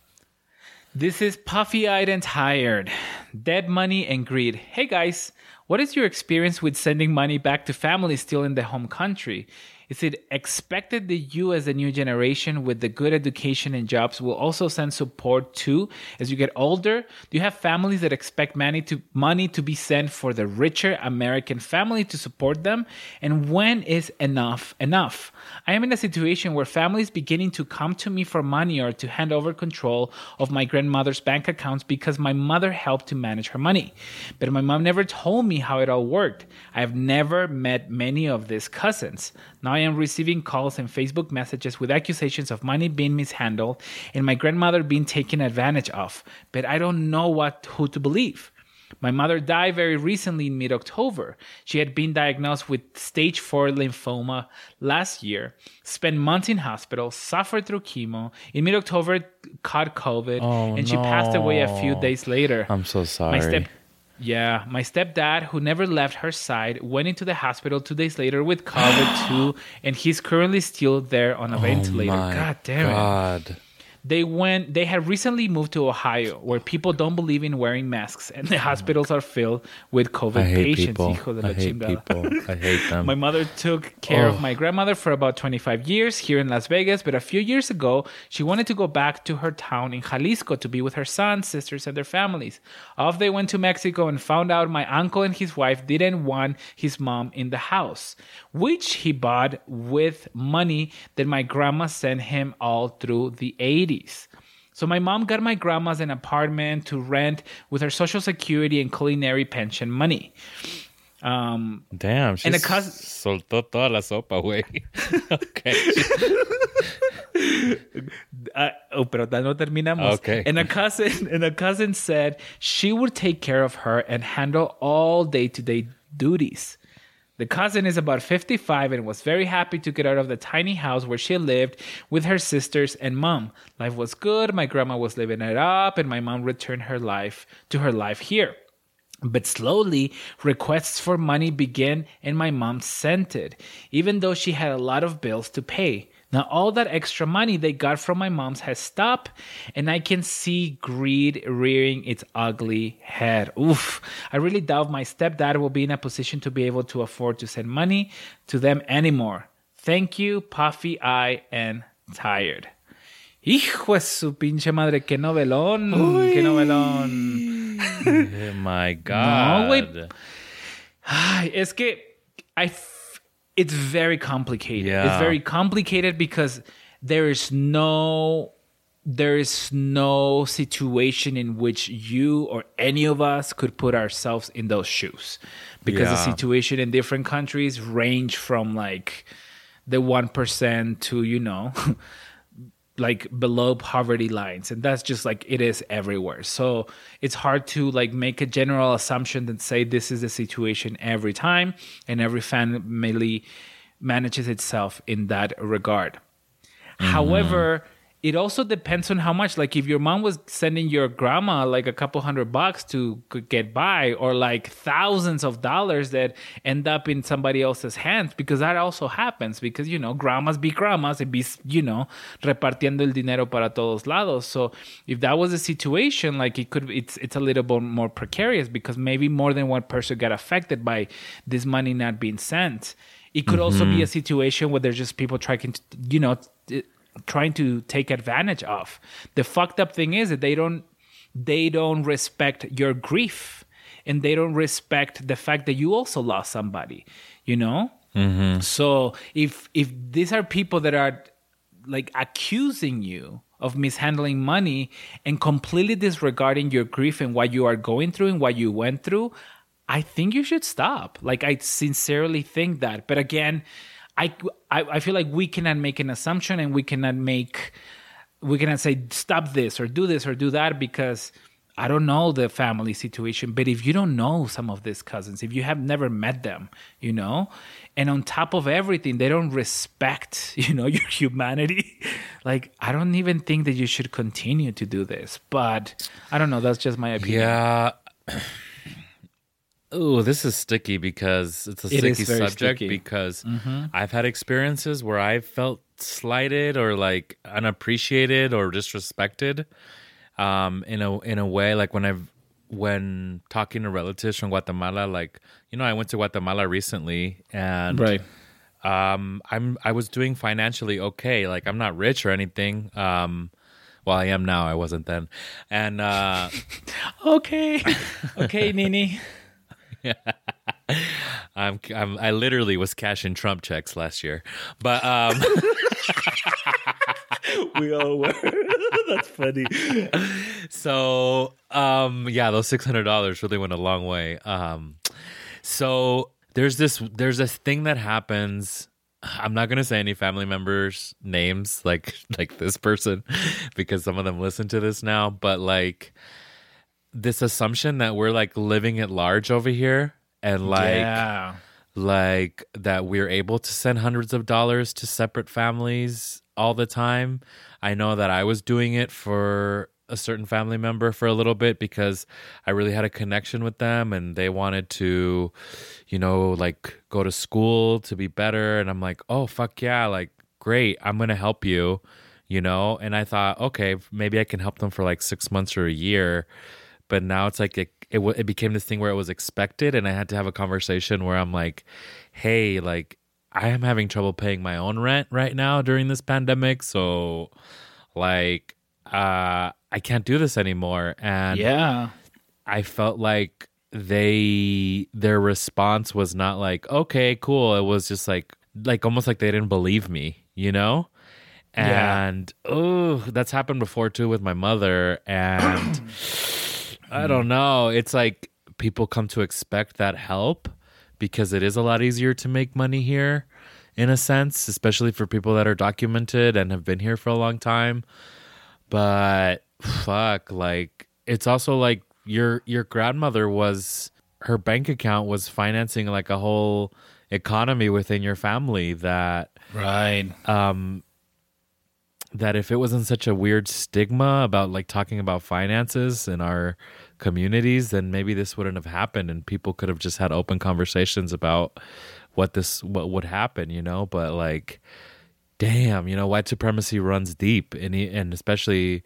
This is Puffy-Eyed and Tired. Dead Money and Greed. Hey, guys. What is your experience with sending money back to family still in the home country? Is it expected that you, as the new generation with the good education and jobs, will also send support too as you get older? Do you have families that expect money to be sent for the richer American family to support them? And when is enough enough? I am in a situation where families beginning to come to me for money or to hand over control of my grandmother's bank accounts because my mother helped to manage her money. But my mom never told me how it all worked. I have never met many of these cousins. Now I am receiving calls and Facebook messages with accusations of money being mishandled and my grandmother being taken advantage of, but I don't know who to believe. My mother died very recently in mid-October. She had been diagnosed with stage 4 lymphoma last year, spent months in hospital, suffered through chemo. In mid-October, caught COVID, and she passed away a few days later. I'm so sorry. My stepdad, who never left her side, went into the hospital 2 days later with COVID too, and he's currently still there on a ventilator. God damn it. They had recently moved to Ohio, where people don't believe in wearing masks, and the hospitals are filled with COVID patients. I hate people. I hate them. My mother took care of my grandmother for about 25 years here in Las Vegas, but a few years ago, she wanted to go back to her town in Jalisco to be with her sons, sisters, and their families. Off they went to Mexico and found out my uncle and his wife didn't want his mom in the house, which he bought with money that my grandma sent him all through the 80s. So my mom got my grandma's an apartment to rent with her Social Security and culinary pension money. Damn, she soltó toda la sopa, güey. Okay. Pero no terminamos. Okay. And a cousin said she would take care of her and handle all day-to-day duties. The cousin is about 55 and was very happy to get out of the tiny house where she lived with her sisters and mom. Life was good, my grandma was living it up, and my mom returned her life here. But slowly, requests for money began and my mom sent it, even though she had a lot of bills to pay. Now, all that extra money they got from my mom's has stopped, and I can see greed rearing its ugly head. Oof. I really doubt my stepdad will be in a position to be able to afford to send money to them anymore. Thank you, puffy eye and tired. Hijo de su pinche madre, qué novelón. Uy. Qué novelón. Oh my God. No, güey. Es que it's very complicated. Yeah. It's very complicated because there is no situation in which you or any of us could put ourselves in those shoes, because the situation in different countries range from like the 1% to, like below poverty lines, and that's just like it is everywhere. So it's hard to like make a general assumption and say this is the situation every time, and every family manages itself in that regard. However, it also depends on how much. Like if your mom was sending your grandma like a couple $100 to get by, or like thousands of dollars that end up in somebody else's hands, because that also happens, because, grandmas be grandmas and be, repartiendo el dinero para todos lados. So if that was a situation, like it's a little bit more precarious, because maybe more than one person got affected by this money not being sent. It could also be a situation where there's just people trying to take advantage of. The fucked up thing is that they don't respect your grief, and they don't respect the fact that you also lost somebody, So if these are people that are like accusing you of mishandling money and completely disregarding your grief and what you are going through and what you went through, I think you should stop. Like, I sincerely think that. But again, I feel like we cannot make an assumption, and we cannot say stop this or do that, because I don't know the family situation. But if you don't know some of these cousins, if you have never met them, and on top of everything, they don't respect, your humanity, like, I don't even think that you should continue to do this. But I don't know. That's just my opinion. Yeah. Oh, this is sticky, because it's a sticky subject, because I've had experiences where I've felt slighted or like unappreciated or disrespected in a way, like when talking to relatives from Guatemala. Like, I went to Guatemala recently, and right. I was doing financially okay. Like, I'm not rich or anything. Well, I am now. I wasn't then. And okay, Nini. Yeah. I literally was cashing Trump checks last year, but we all were. That's funny. So those $600 really went a long way. So there's this thing that happens. I'm not gonna say any family members' names, like this person, because some of them listen to this now, but like, this assumption that we're like living at large over here, and like that we're able to send hundreds of dollars to separate families all the time. I know that I was doing it for a certain family member for a little bit, because I really had a connection with them, and they wanted to, like go to school to be better. And I'm like, oh, fuck yeah. Like, great. I'm going to help you, and I thought, okay, maybe I can help them for like 6 months or a year. But now it's like it became this thing where it was expected, and I had to have a conversation where I'm like, hey, like, I am having trouble paying my own rent right now during this pandemic, so like I can't do this anymore. And yeah, I felt like their response was not like, okay, cool. It was just like almost like they didn't believe me, And that's happened before too with my mother, and I don't know. It's like people come to expect that help, because it is a lot easier to make money here, in a sense, especially for people that are documented and have been here for a long time. But fuck, like, it's also like your grandmother her bank account was financing like a whole economy within your family that right. That if it wasn't such a weird stigma about like talking about finances in our communities, then maybe this wouldn't have happened, and people could have just had open conversations about what would happen, But like, damn, white supremacy runs deep, and especially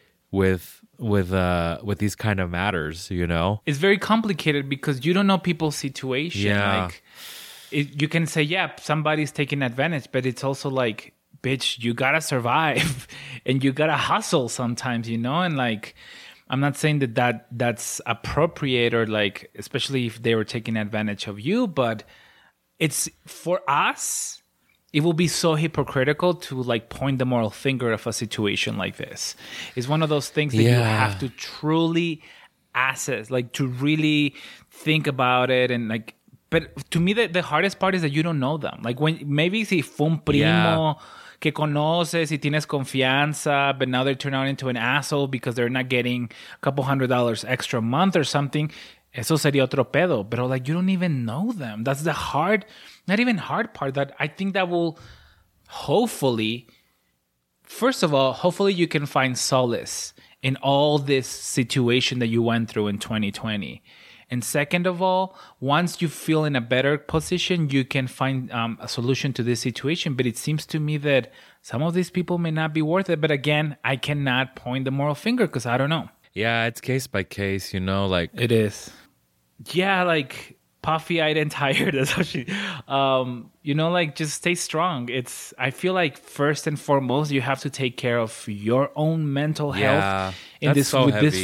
with these kind of matters. It's very complicated because you don't know people's situation. Yeah. Like, you can say, yeah, somebody's taking advantage, but it's also like, bitch, you gotta survive and you gotta hustle sometimes, and like, I'm not saying that's appropriate or like, especially if they were taking advantage of you, but it's for us, it will be so hypocritical to like point the moral finger of a situation like this. It's one of those things that you have to truly assess, like to really think about it. And like, but to me, the hardest part is that you don't know them. Like when maybe si fue un primo que conoces y tienes confianza, but now they turn out into an asshole because they're not getting a couple $100 extra a month or something. Eso sería otro pedo. But like, you don't even know them. That's the not even hard part, that I think that will hopefully, first of all, hopefully you can find solace in all this situation that you went through in 2020. And second of all, once you feel in a better position, you can find a solution to this situation. But it seems to me that some of these people may not be worth it. But again, I cannot point the moral finger because I don't know. Yeah, it's case by case, like... It is. Yeah, like... puffy-eyed and tired. That's how she, like just stay strong. I feel like first and foremost, you have to take care of your own mental health with this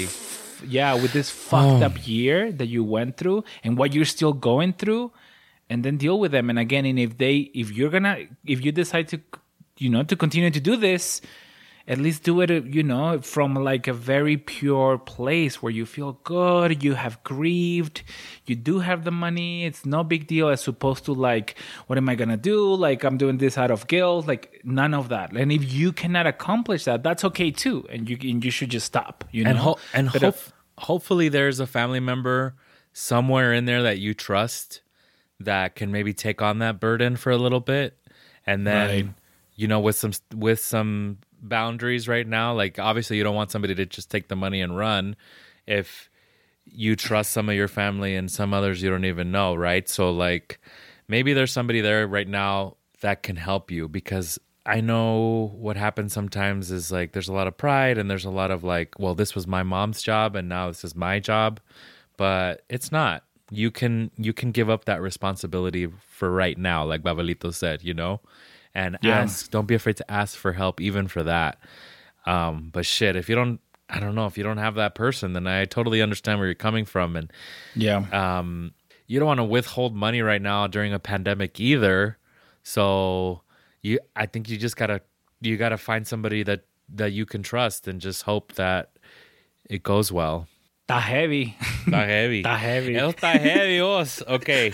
fucked up year that you went through and what you're still going through, and then deal with them. And again, and if you decide to, to continue to do this, at least do it, from like a very pure place where you feel good, you have grieved, you do have the money, it's no big deal, as opposed to like, what am I going to do? Like, I'm doing this out of guilt, like none of that. And if you cannot accomplish that, that's okay too. And you should just stop, hopefully there's a family member somewhere in there that you trust that can maybe take on that burden for a little bit. And then, with some boundaries right now, like obviously you don't want somebody to just take the money and run if you trust some of your family and some others you don't even know, right? So like maybe there's somebody there right now that can help you, because I know what happens sometimes is like there's a lot of pride and there's a lot of like, well, this was my mom's job and now this is my job, but it's not. You can give up that responsibility for right now, like Babelito said, and ask. Don't be afraid to ask for help, even for that. But shit, if you don't have that person, then I totally understand where you're coming from. And you don't want to withhold money right now during a pandemic either. So I think you just gotta find somebody that you can trust and just hope that it goes well. Está heavy. Está heavy. Está heavy. Está heavy, os. Okay.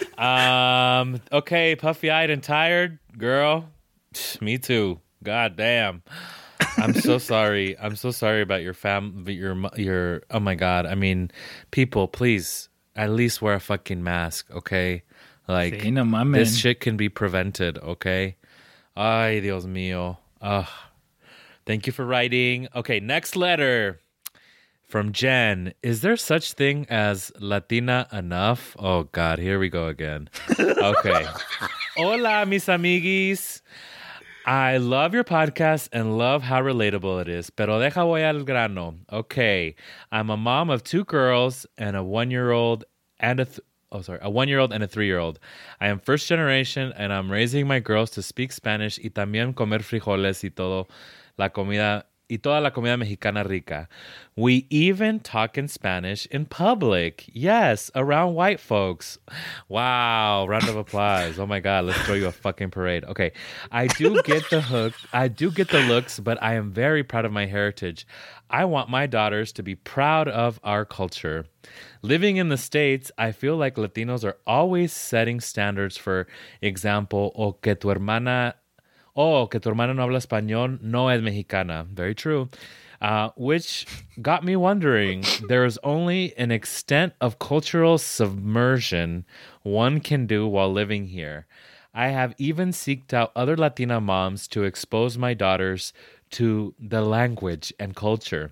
Okay, puffy-eyed and tired, girl. Me too. God damn. I'm so sorry. I'm so sorry about your your oh my God. I mean, people, please at least wear a fucking mask, okay? Like, sí, no mames. This shit can be prevented, okay? Ay, Dios mío. Thank you for writing. Okay, next letter. From Jen, is there such thing as Latina enough? Oh, God, here we go again. Okay. Hola, mis amiguis. I love your podcast and love how relatable it is. Pero deja voy al grano. Okay. I'm a mom of 2 girls and a 1-year-old and a 1-year-old and a 3-year-old. I am first generation and I'm raising my girls to speak Spanish y también comer frijoles y toda la comida mexicana rica. We even talk in Spanish in public. Yes, around white folks. Wow, round of applause. Oh my God, let's throw you a fucking parade. Okay, I do get the hook. I do get the looks, but I am very proud of my heritage. I want my daughters to be proud of our culture. Living in the States, I feel like Latinos are always setting standards. For example, que tu hermana no habla español, no es mexicana. Very true. Which got me wondering, there is only an extent of cultural submersion one can do while living here. I have even seeked out other Latina moms to expose my daughters to the language and culture.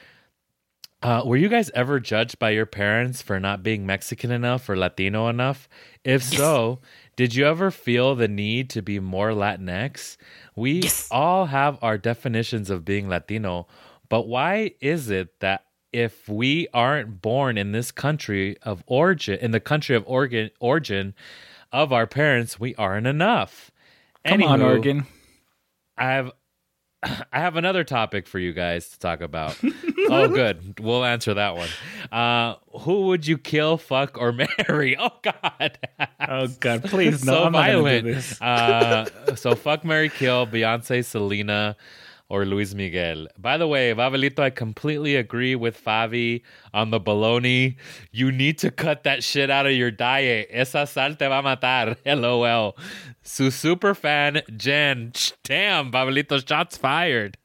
Were you guys ever judged by your parents for not being Mexican enough or Latino enough? If so, Did you ever feel the need to be more Latinx? We all have our definitions of being Latino, but why is it that if we aren't born in this country of origin, in the country of origin of our parents, we aren't enough? Come on, Oregon. I have another topic for you guys to talk about. Oh, good. We'll answer that one. Who would you kill, fuck, or marry? Oh, God. Oh, God. Please, no. So I'm violent. Not do this. So fuck, marry, kill, Beyonce, Selena, or Luis Miguel. By the way, Vavelito, I completely agree with Favi on the bologna. You need to cut that shit out of your diet. Esa sal te va a matar. LOL. Su super fan, Jen. Damn, Vavelito, shots fired.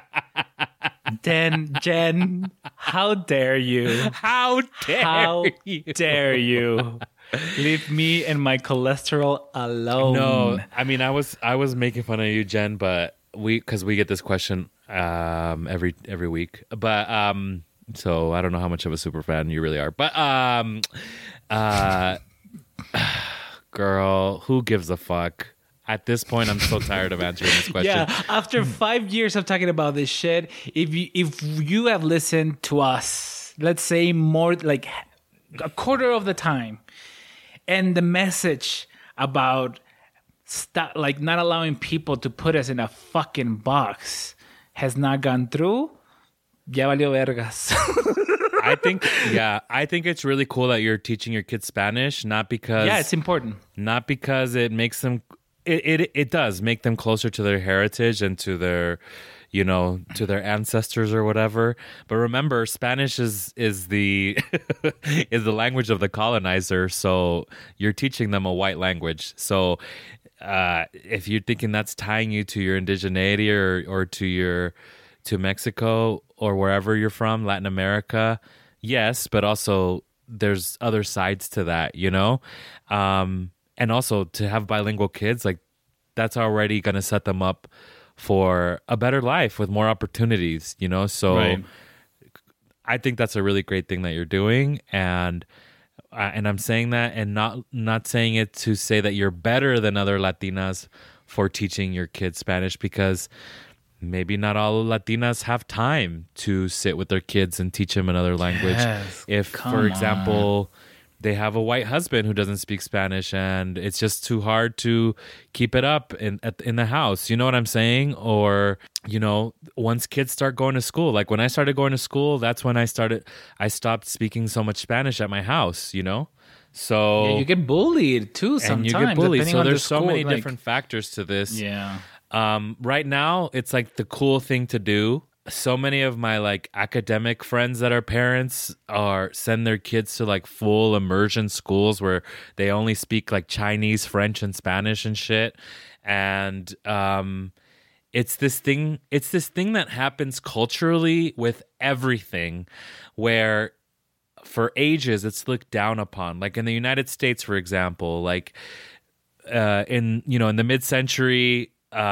Jen, how dare you? How dare you? Leave me and my cholesterol alone. No, I mean, I was making fun of you, Jen, but because we get this question every week, but so I don't know how much of a super fan you really are, but girl, who gives a fuck? At this point, I'm so tired of answering this question. Yeah, after 5 years of talking about this shit, if you have listened to us, let's say more like a quarter of the time, and the message about like not allowing people to put us in a fucking box has not gone through, ya valió vergas. I think it's really cool that you're teaching your kids Spanish, not because it's important, not because it makes them. It does make them closer to their heritage and to their, to their ancestors or whatever. But remember, Spanish is the is the language of the colonizer. So you're teaching them a white language. So if you're thinking that's tying you to your indigeneity or to Mexico or wherever you're from, Latin America, yes, but also there's other sides to that, and also to have bilingual kids, like that's already going to set them up for a better life with more opportunities, So right. I think that's a really great thing that you're doing, and I'm saying that and not saying it to say that you're better than other Latinas for teaching your kids Spanish, because maybe not all Latinas have time to sit with their kids and teach them another language. Yes, if, for example, they have a white husband who doesn't speak Spanish and it's just too hard to keep it up in the house. You know what I'm saying? Or, once kids start going to school, like when I started going to school, that's when I stopped speaking so much Spanish at my house, So yeah, you get bullied too sometimes. And you get bullied. So there's so many different factors to this. Yeah. Right now, it's like the cool thing to do. So many of my like academic friends that are parents send their kids to like full immersion schools where they only speak like Chinese, French, and Spanish and shit. And it's this thing that happens culturally with everything, where for ages it's looked down upon. Like in the United States, for example, like in the mid-century.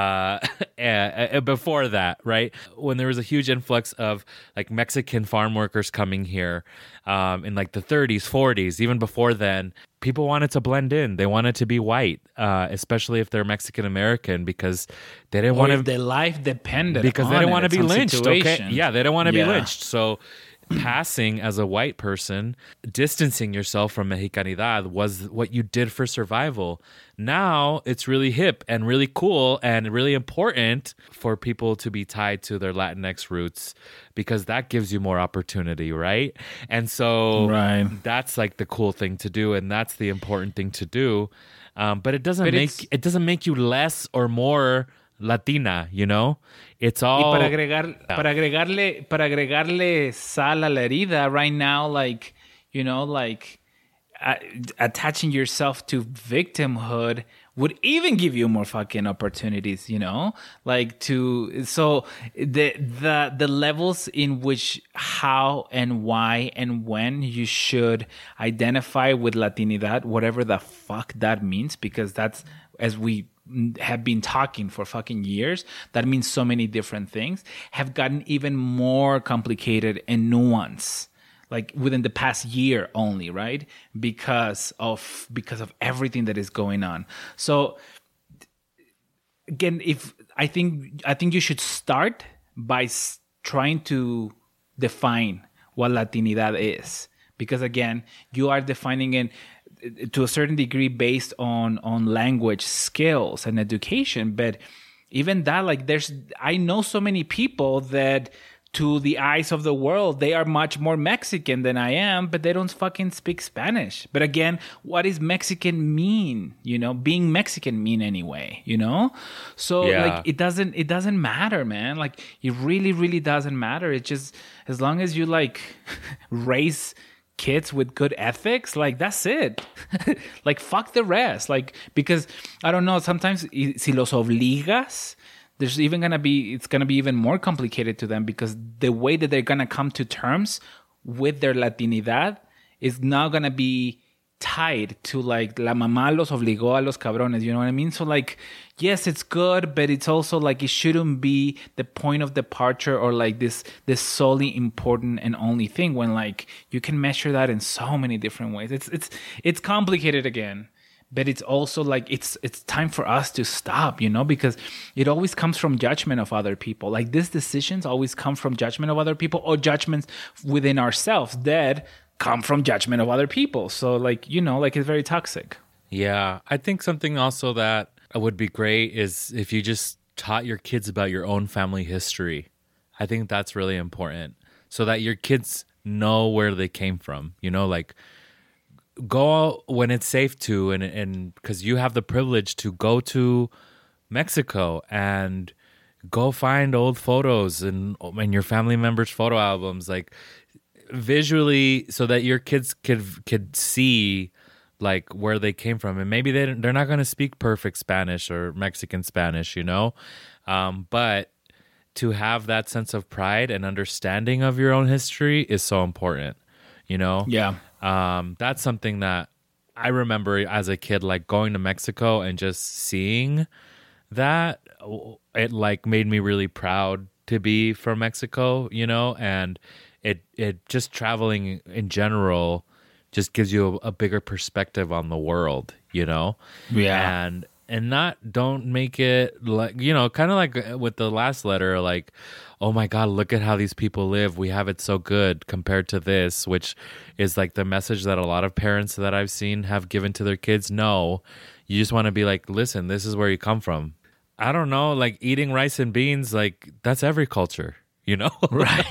Before that, right, when there was a huge influx of like Mexican farm workers coming here in like the 30s, 40s, even before then, people wanted to blend in. They wanted to be white, especially if they're Mexican American, because they didn't want to. Their life depended because they didn't want to be lynched. Situation. Okay, yeah, they didn't want to be lynched. So passing as a white person, distancing yourself from Mexicanidad was what you did for survival. Now it's really hip and really cool and really important for people to be tied to their Latinx roots, because that gives you more opportunity, right? And so that's like the cool thing to do, and that's the important thing to do. But it doesn't make you less or more Latina, It's all. Y para agregarle sal a la herida right now, like, attaching yourself to victimhood would even give you more fucking opportunities, so the levels in which how and why and when you should identify with Latinidad, whatever the fuck that means, because that's, as we have been talking for fucking years, that means so many different things, have gotten even more complicated and nuanced. like within the past year only, right? Because of everything that is going on. So again, if I think you should start by trying to define what Latinidad is, because again, you are defining it to a certain degree based on language skills and education. But even that, like, I know so many people that to the eyes of the world, they are much more Mexican than I am, but they don't fucking speak Spanish. But again, what does Mexican mean? You know, being Mexican mean anyway, you know? So like, it doesn't matter, man. Like, it really, really doesn't matter. It just, as long as you like raise kids with good ethics, like, that's it. Like, fuck the rest. Like, because I don't know, sometimes si los obligas, it's gonna be even more complicated to them, because the way that they're gonna come to terms with their Latinidad is now gonna be tied to like la mamá los obligó a los cabrones, you know what I mean? So like, yes, it's good, but it's also like, it shouldn't be the point of departure or like this solely important and only thing, when like you can measure that in so many different ways. It's complicated again. But it's also like, it's time for us to stop, you know, because it always comes from judgment of other people. Like, these decisions always come from judgment of other people, or judgments within ourselves that come from judgment of other people. So like, you know, like, it's very toxic. Yeah. I think something also that would be great is if you just taught your kids about your own family history. I think that's really important, so that your kids know where they came from, you know, like, go when it's safe to, and because you have the privilege to go to Mexico and go find old photos and your family members' photo albums, like, visually, so that your kids could see like where they came from. And maybe they're not going to speak perfect Spanish or Mexican Spanish, you know, but to have that sense of pride and understanding of your own history is so important, you know? Yeah. That's something that I remember as a kid, like, going to Mexico and just seeing that, it like made me really proud to be from Mexico, you know, and it just traveling in general just gives you a bigger perspective on the world, you know? Yeah. And don't make it like, you know, kind of like with the last letter, like, oh my God, look at how these people live. We have it so good compared to this, which is like the message that a lot of parents that I've seen have given to their kids. No, you just want to be like, listen, this is where you come from. I don't know, like, eating rice and beans, like, that's every culture, you know? Right.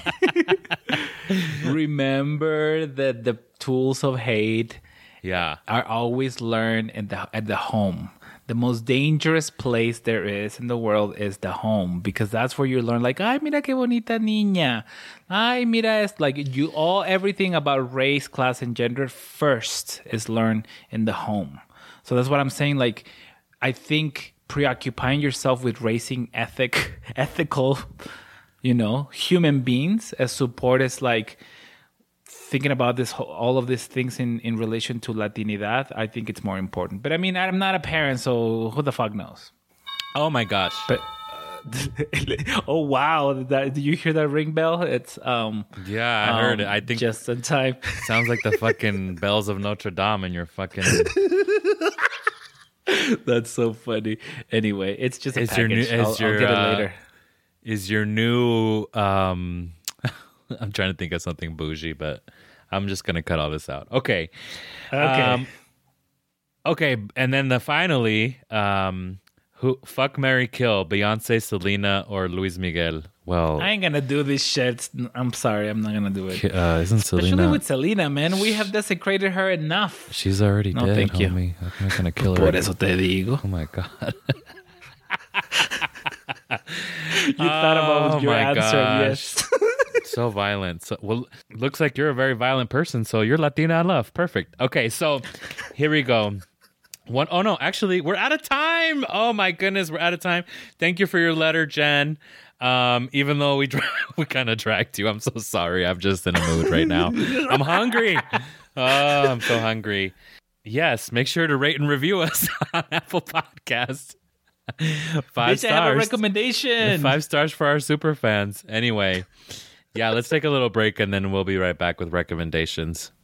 Remember that the tools of hate are always learned at the home. The most dangerous place there is in the world is the home, because that's where you learn, like, ay, mira qué bonita niña. Ay, mira, it's like everything about race, class, and gender first is learned in the home. So that's what I'm saying. Like, I think preoccupying yourself with raising ethical, you know, human beings as support is like thinking about all of these things in relation to Latinidad. I think it's more important. But I mean, I'm not a parent, so who the fuck knows? Oh my gosh! But oh wow, did you hear that ring bell? It's yeah, I heard it. I think just in time. Sounds like the fucking bells of Notre Dame in your fucking. That's so funny. Anyway, it's just a package. I'll get it later. Is your new I'm trying to think of something bougie, but I'm just gonna cut all this out. Okay. Okay, and then finally, who fuck, marry, kill, Beyonce, Selena, or Luis Miguel? Well, I ain't gonna do this shit. I'm sorry, I'm not gonna do it. Isn't Selena? Especially with Selena, man, we have desecrated her enough. She's already dead. Thank you. Homie. I'm not gonna kill her. Por eso te digo. Oh my god. You thought about your answer, gosh. yes. So violent. So, well, looks like you're a very violent person, so you're Latina in love. Perfect. Okay, so here we go. Oh no, actually, we're out of time. Oh my goodness, we're out of time. Thank you for your letter, Jen. Even though we kind of dragged you, I'm so sorry. I'm just in a mood right now. I'm hungry. Oh, I'm so hungry. Yes, make sure to rate and review us on Apple Podcasts. 5 stars. I have a recommendation. 5 stars for our super fans. Anyway, Yeah, let's take a little break and then we'll be right back with recommendations.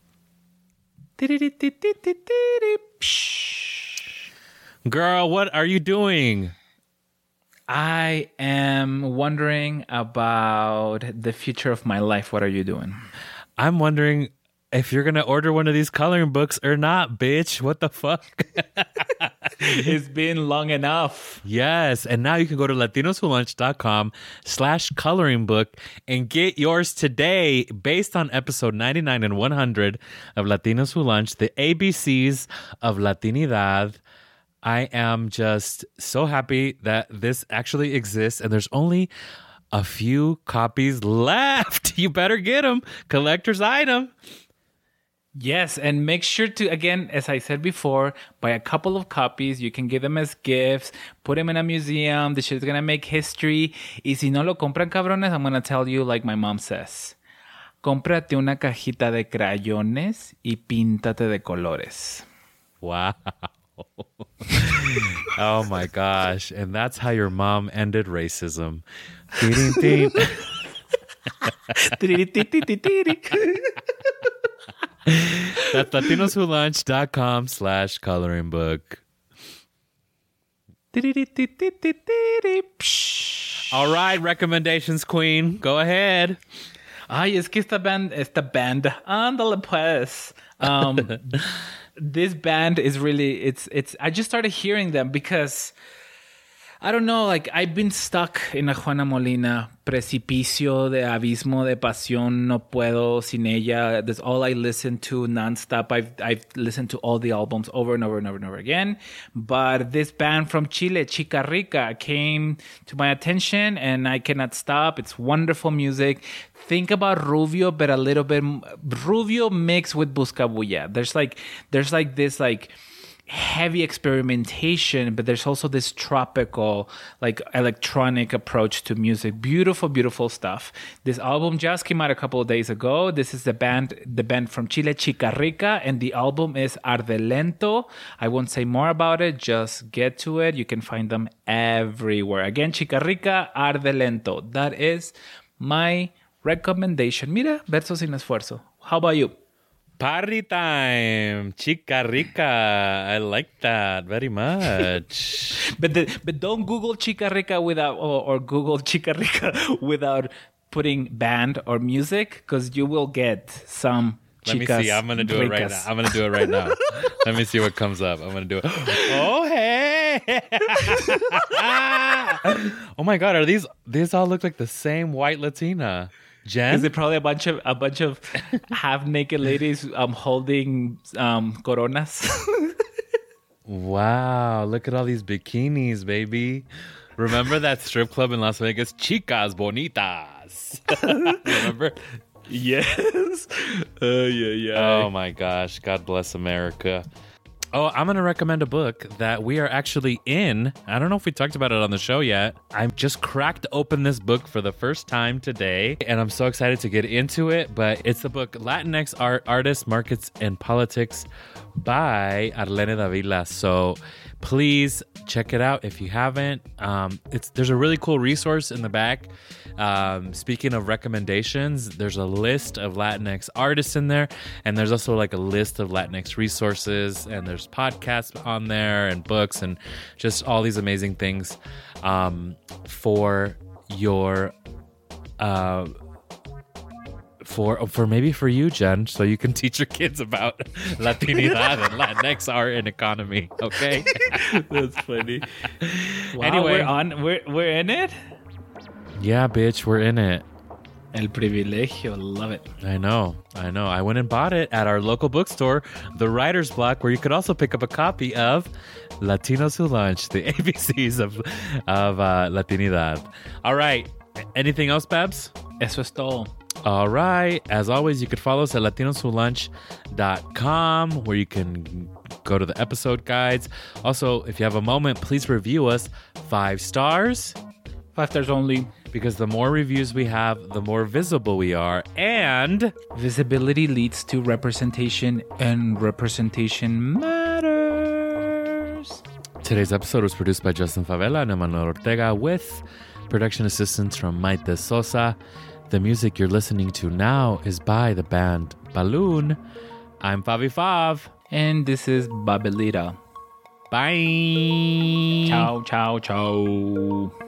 Girl, what are you doing? I am wondering about the future of my life. What are you doing? I'm wondering if you're going to order one of these coloring books or not, bitch. What the fuck? It's been long enough. Yes. And now you can go to latinoswholunch.com/coloring book and get yours today based on episode 99 and 100 of Latinos Who Lunch, the ABCs of Latinidad. I am just so happy that this actually exists and there's only a few copies left. You better get them. Collector's item. Yes, and make sure to, again, as I said before, buy a couple of copies. You can give them as gifts, put them in a museum. The shit's gonna make history. Y si no lo compran, cabrones, I'm gonna tell you like my mom says. Cómprate una cajita de crayones y píntate de colores. Wow. Oh my gosh. And that's how your mom ended racism. That's latinoswholunch.com/coloring book. All right, recommendations, queen. Go ahead. Ay, es que esta band, ándale pues. This band is really, it's, I just started hearing them because, I don't know, like I've been stuck in a Juana Molina precipicio de abismo de pasión, no puedo sin ella. That's all I listen to nonstop. I've listened to all the albums over and over and over and over again. But this band from Chile, Chica Rica, came to my attention and I cannot stop. It's wonderful music. Think about Rubio, but a little bit Rubio mixed with Buscabulla. There's like this like heavy experimentation, but there's also this tropical, like electronic approach to music. Beautiful, beautiful stuff. This album just came out a couple of days ago. This is the band from Chile, Chica Rica, and the album is Ardelento. I won't say more about it. Just get to it. You can find them everywhere. Again, Chica Rica, Ardelento. That is my recommendation. Mira, verso sin esfuerzo. How about you? Party time, Chica Rica. I like that very much. But don't Google Chica Rica without or Google Chica Rica without putting band or music, because you will get some. Let me see. I'm gonna do it right now. Let me see what comes up. I'm gonna do it. Oh hey! Oh my God! Are these all look like the same white Latina? Jen? Is it probably a bunch of half naked ladies holding coronas? Wow, look at all these bikinis, baby. Remember that strip club in Las Vegas? Chicas Bonitas. Remember? Yes. Yeah. Oh my gosh. God bless America. Oh, I'm going to recommend a book that we are actually in. I don't know if we talked about it on the show yet. I just cracked open this book for the first time today, and I'm so excited to get into it. But it's the book Latinx Artists, Markets, and Politics by Arlene Davila. So please check it out if you haven't. There's a really cool resource in the back. Speaking of recommendations, there's a list of Latinx artists in there, and there's also like a list of Latinx resources, and there's podcasts on there and books and just all these amazing things for your for maybe for you, Jen, so you can teach your kids about Latinidad and Latinx art and economy. Okay, that's funny. Wow, anyway, we're in it. Yeah, bitch, we're in it. El privilegio, love it. I know. I went and bought it at our local bookstore, The Writer's Block, where you could also pick up a copy of Latinos Who Lunch, the ABCs of Latinidad. All right. Anything else, Babs? Eso es todo. All right. As always, you could follow us at latinoswholunch.com, where you can go to the episode guides. Also, if you have a moment, please review us 5 stars. 5 stars only. Because the more reviews we have, the more visible we are. And visibility leads to representation, and representation matters. Today's episode was produced by Justin Favela and Emmanuel Ortega with production assistance from Maite Sosa. The music you're listening to now is by the band Balloon. I'm Favi Fav. And this is Babelita. Bye. Ciao, ciao, ciao.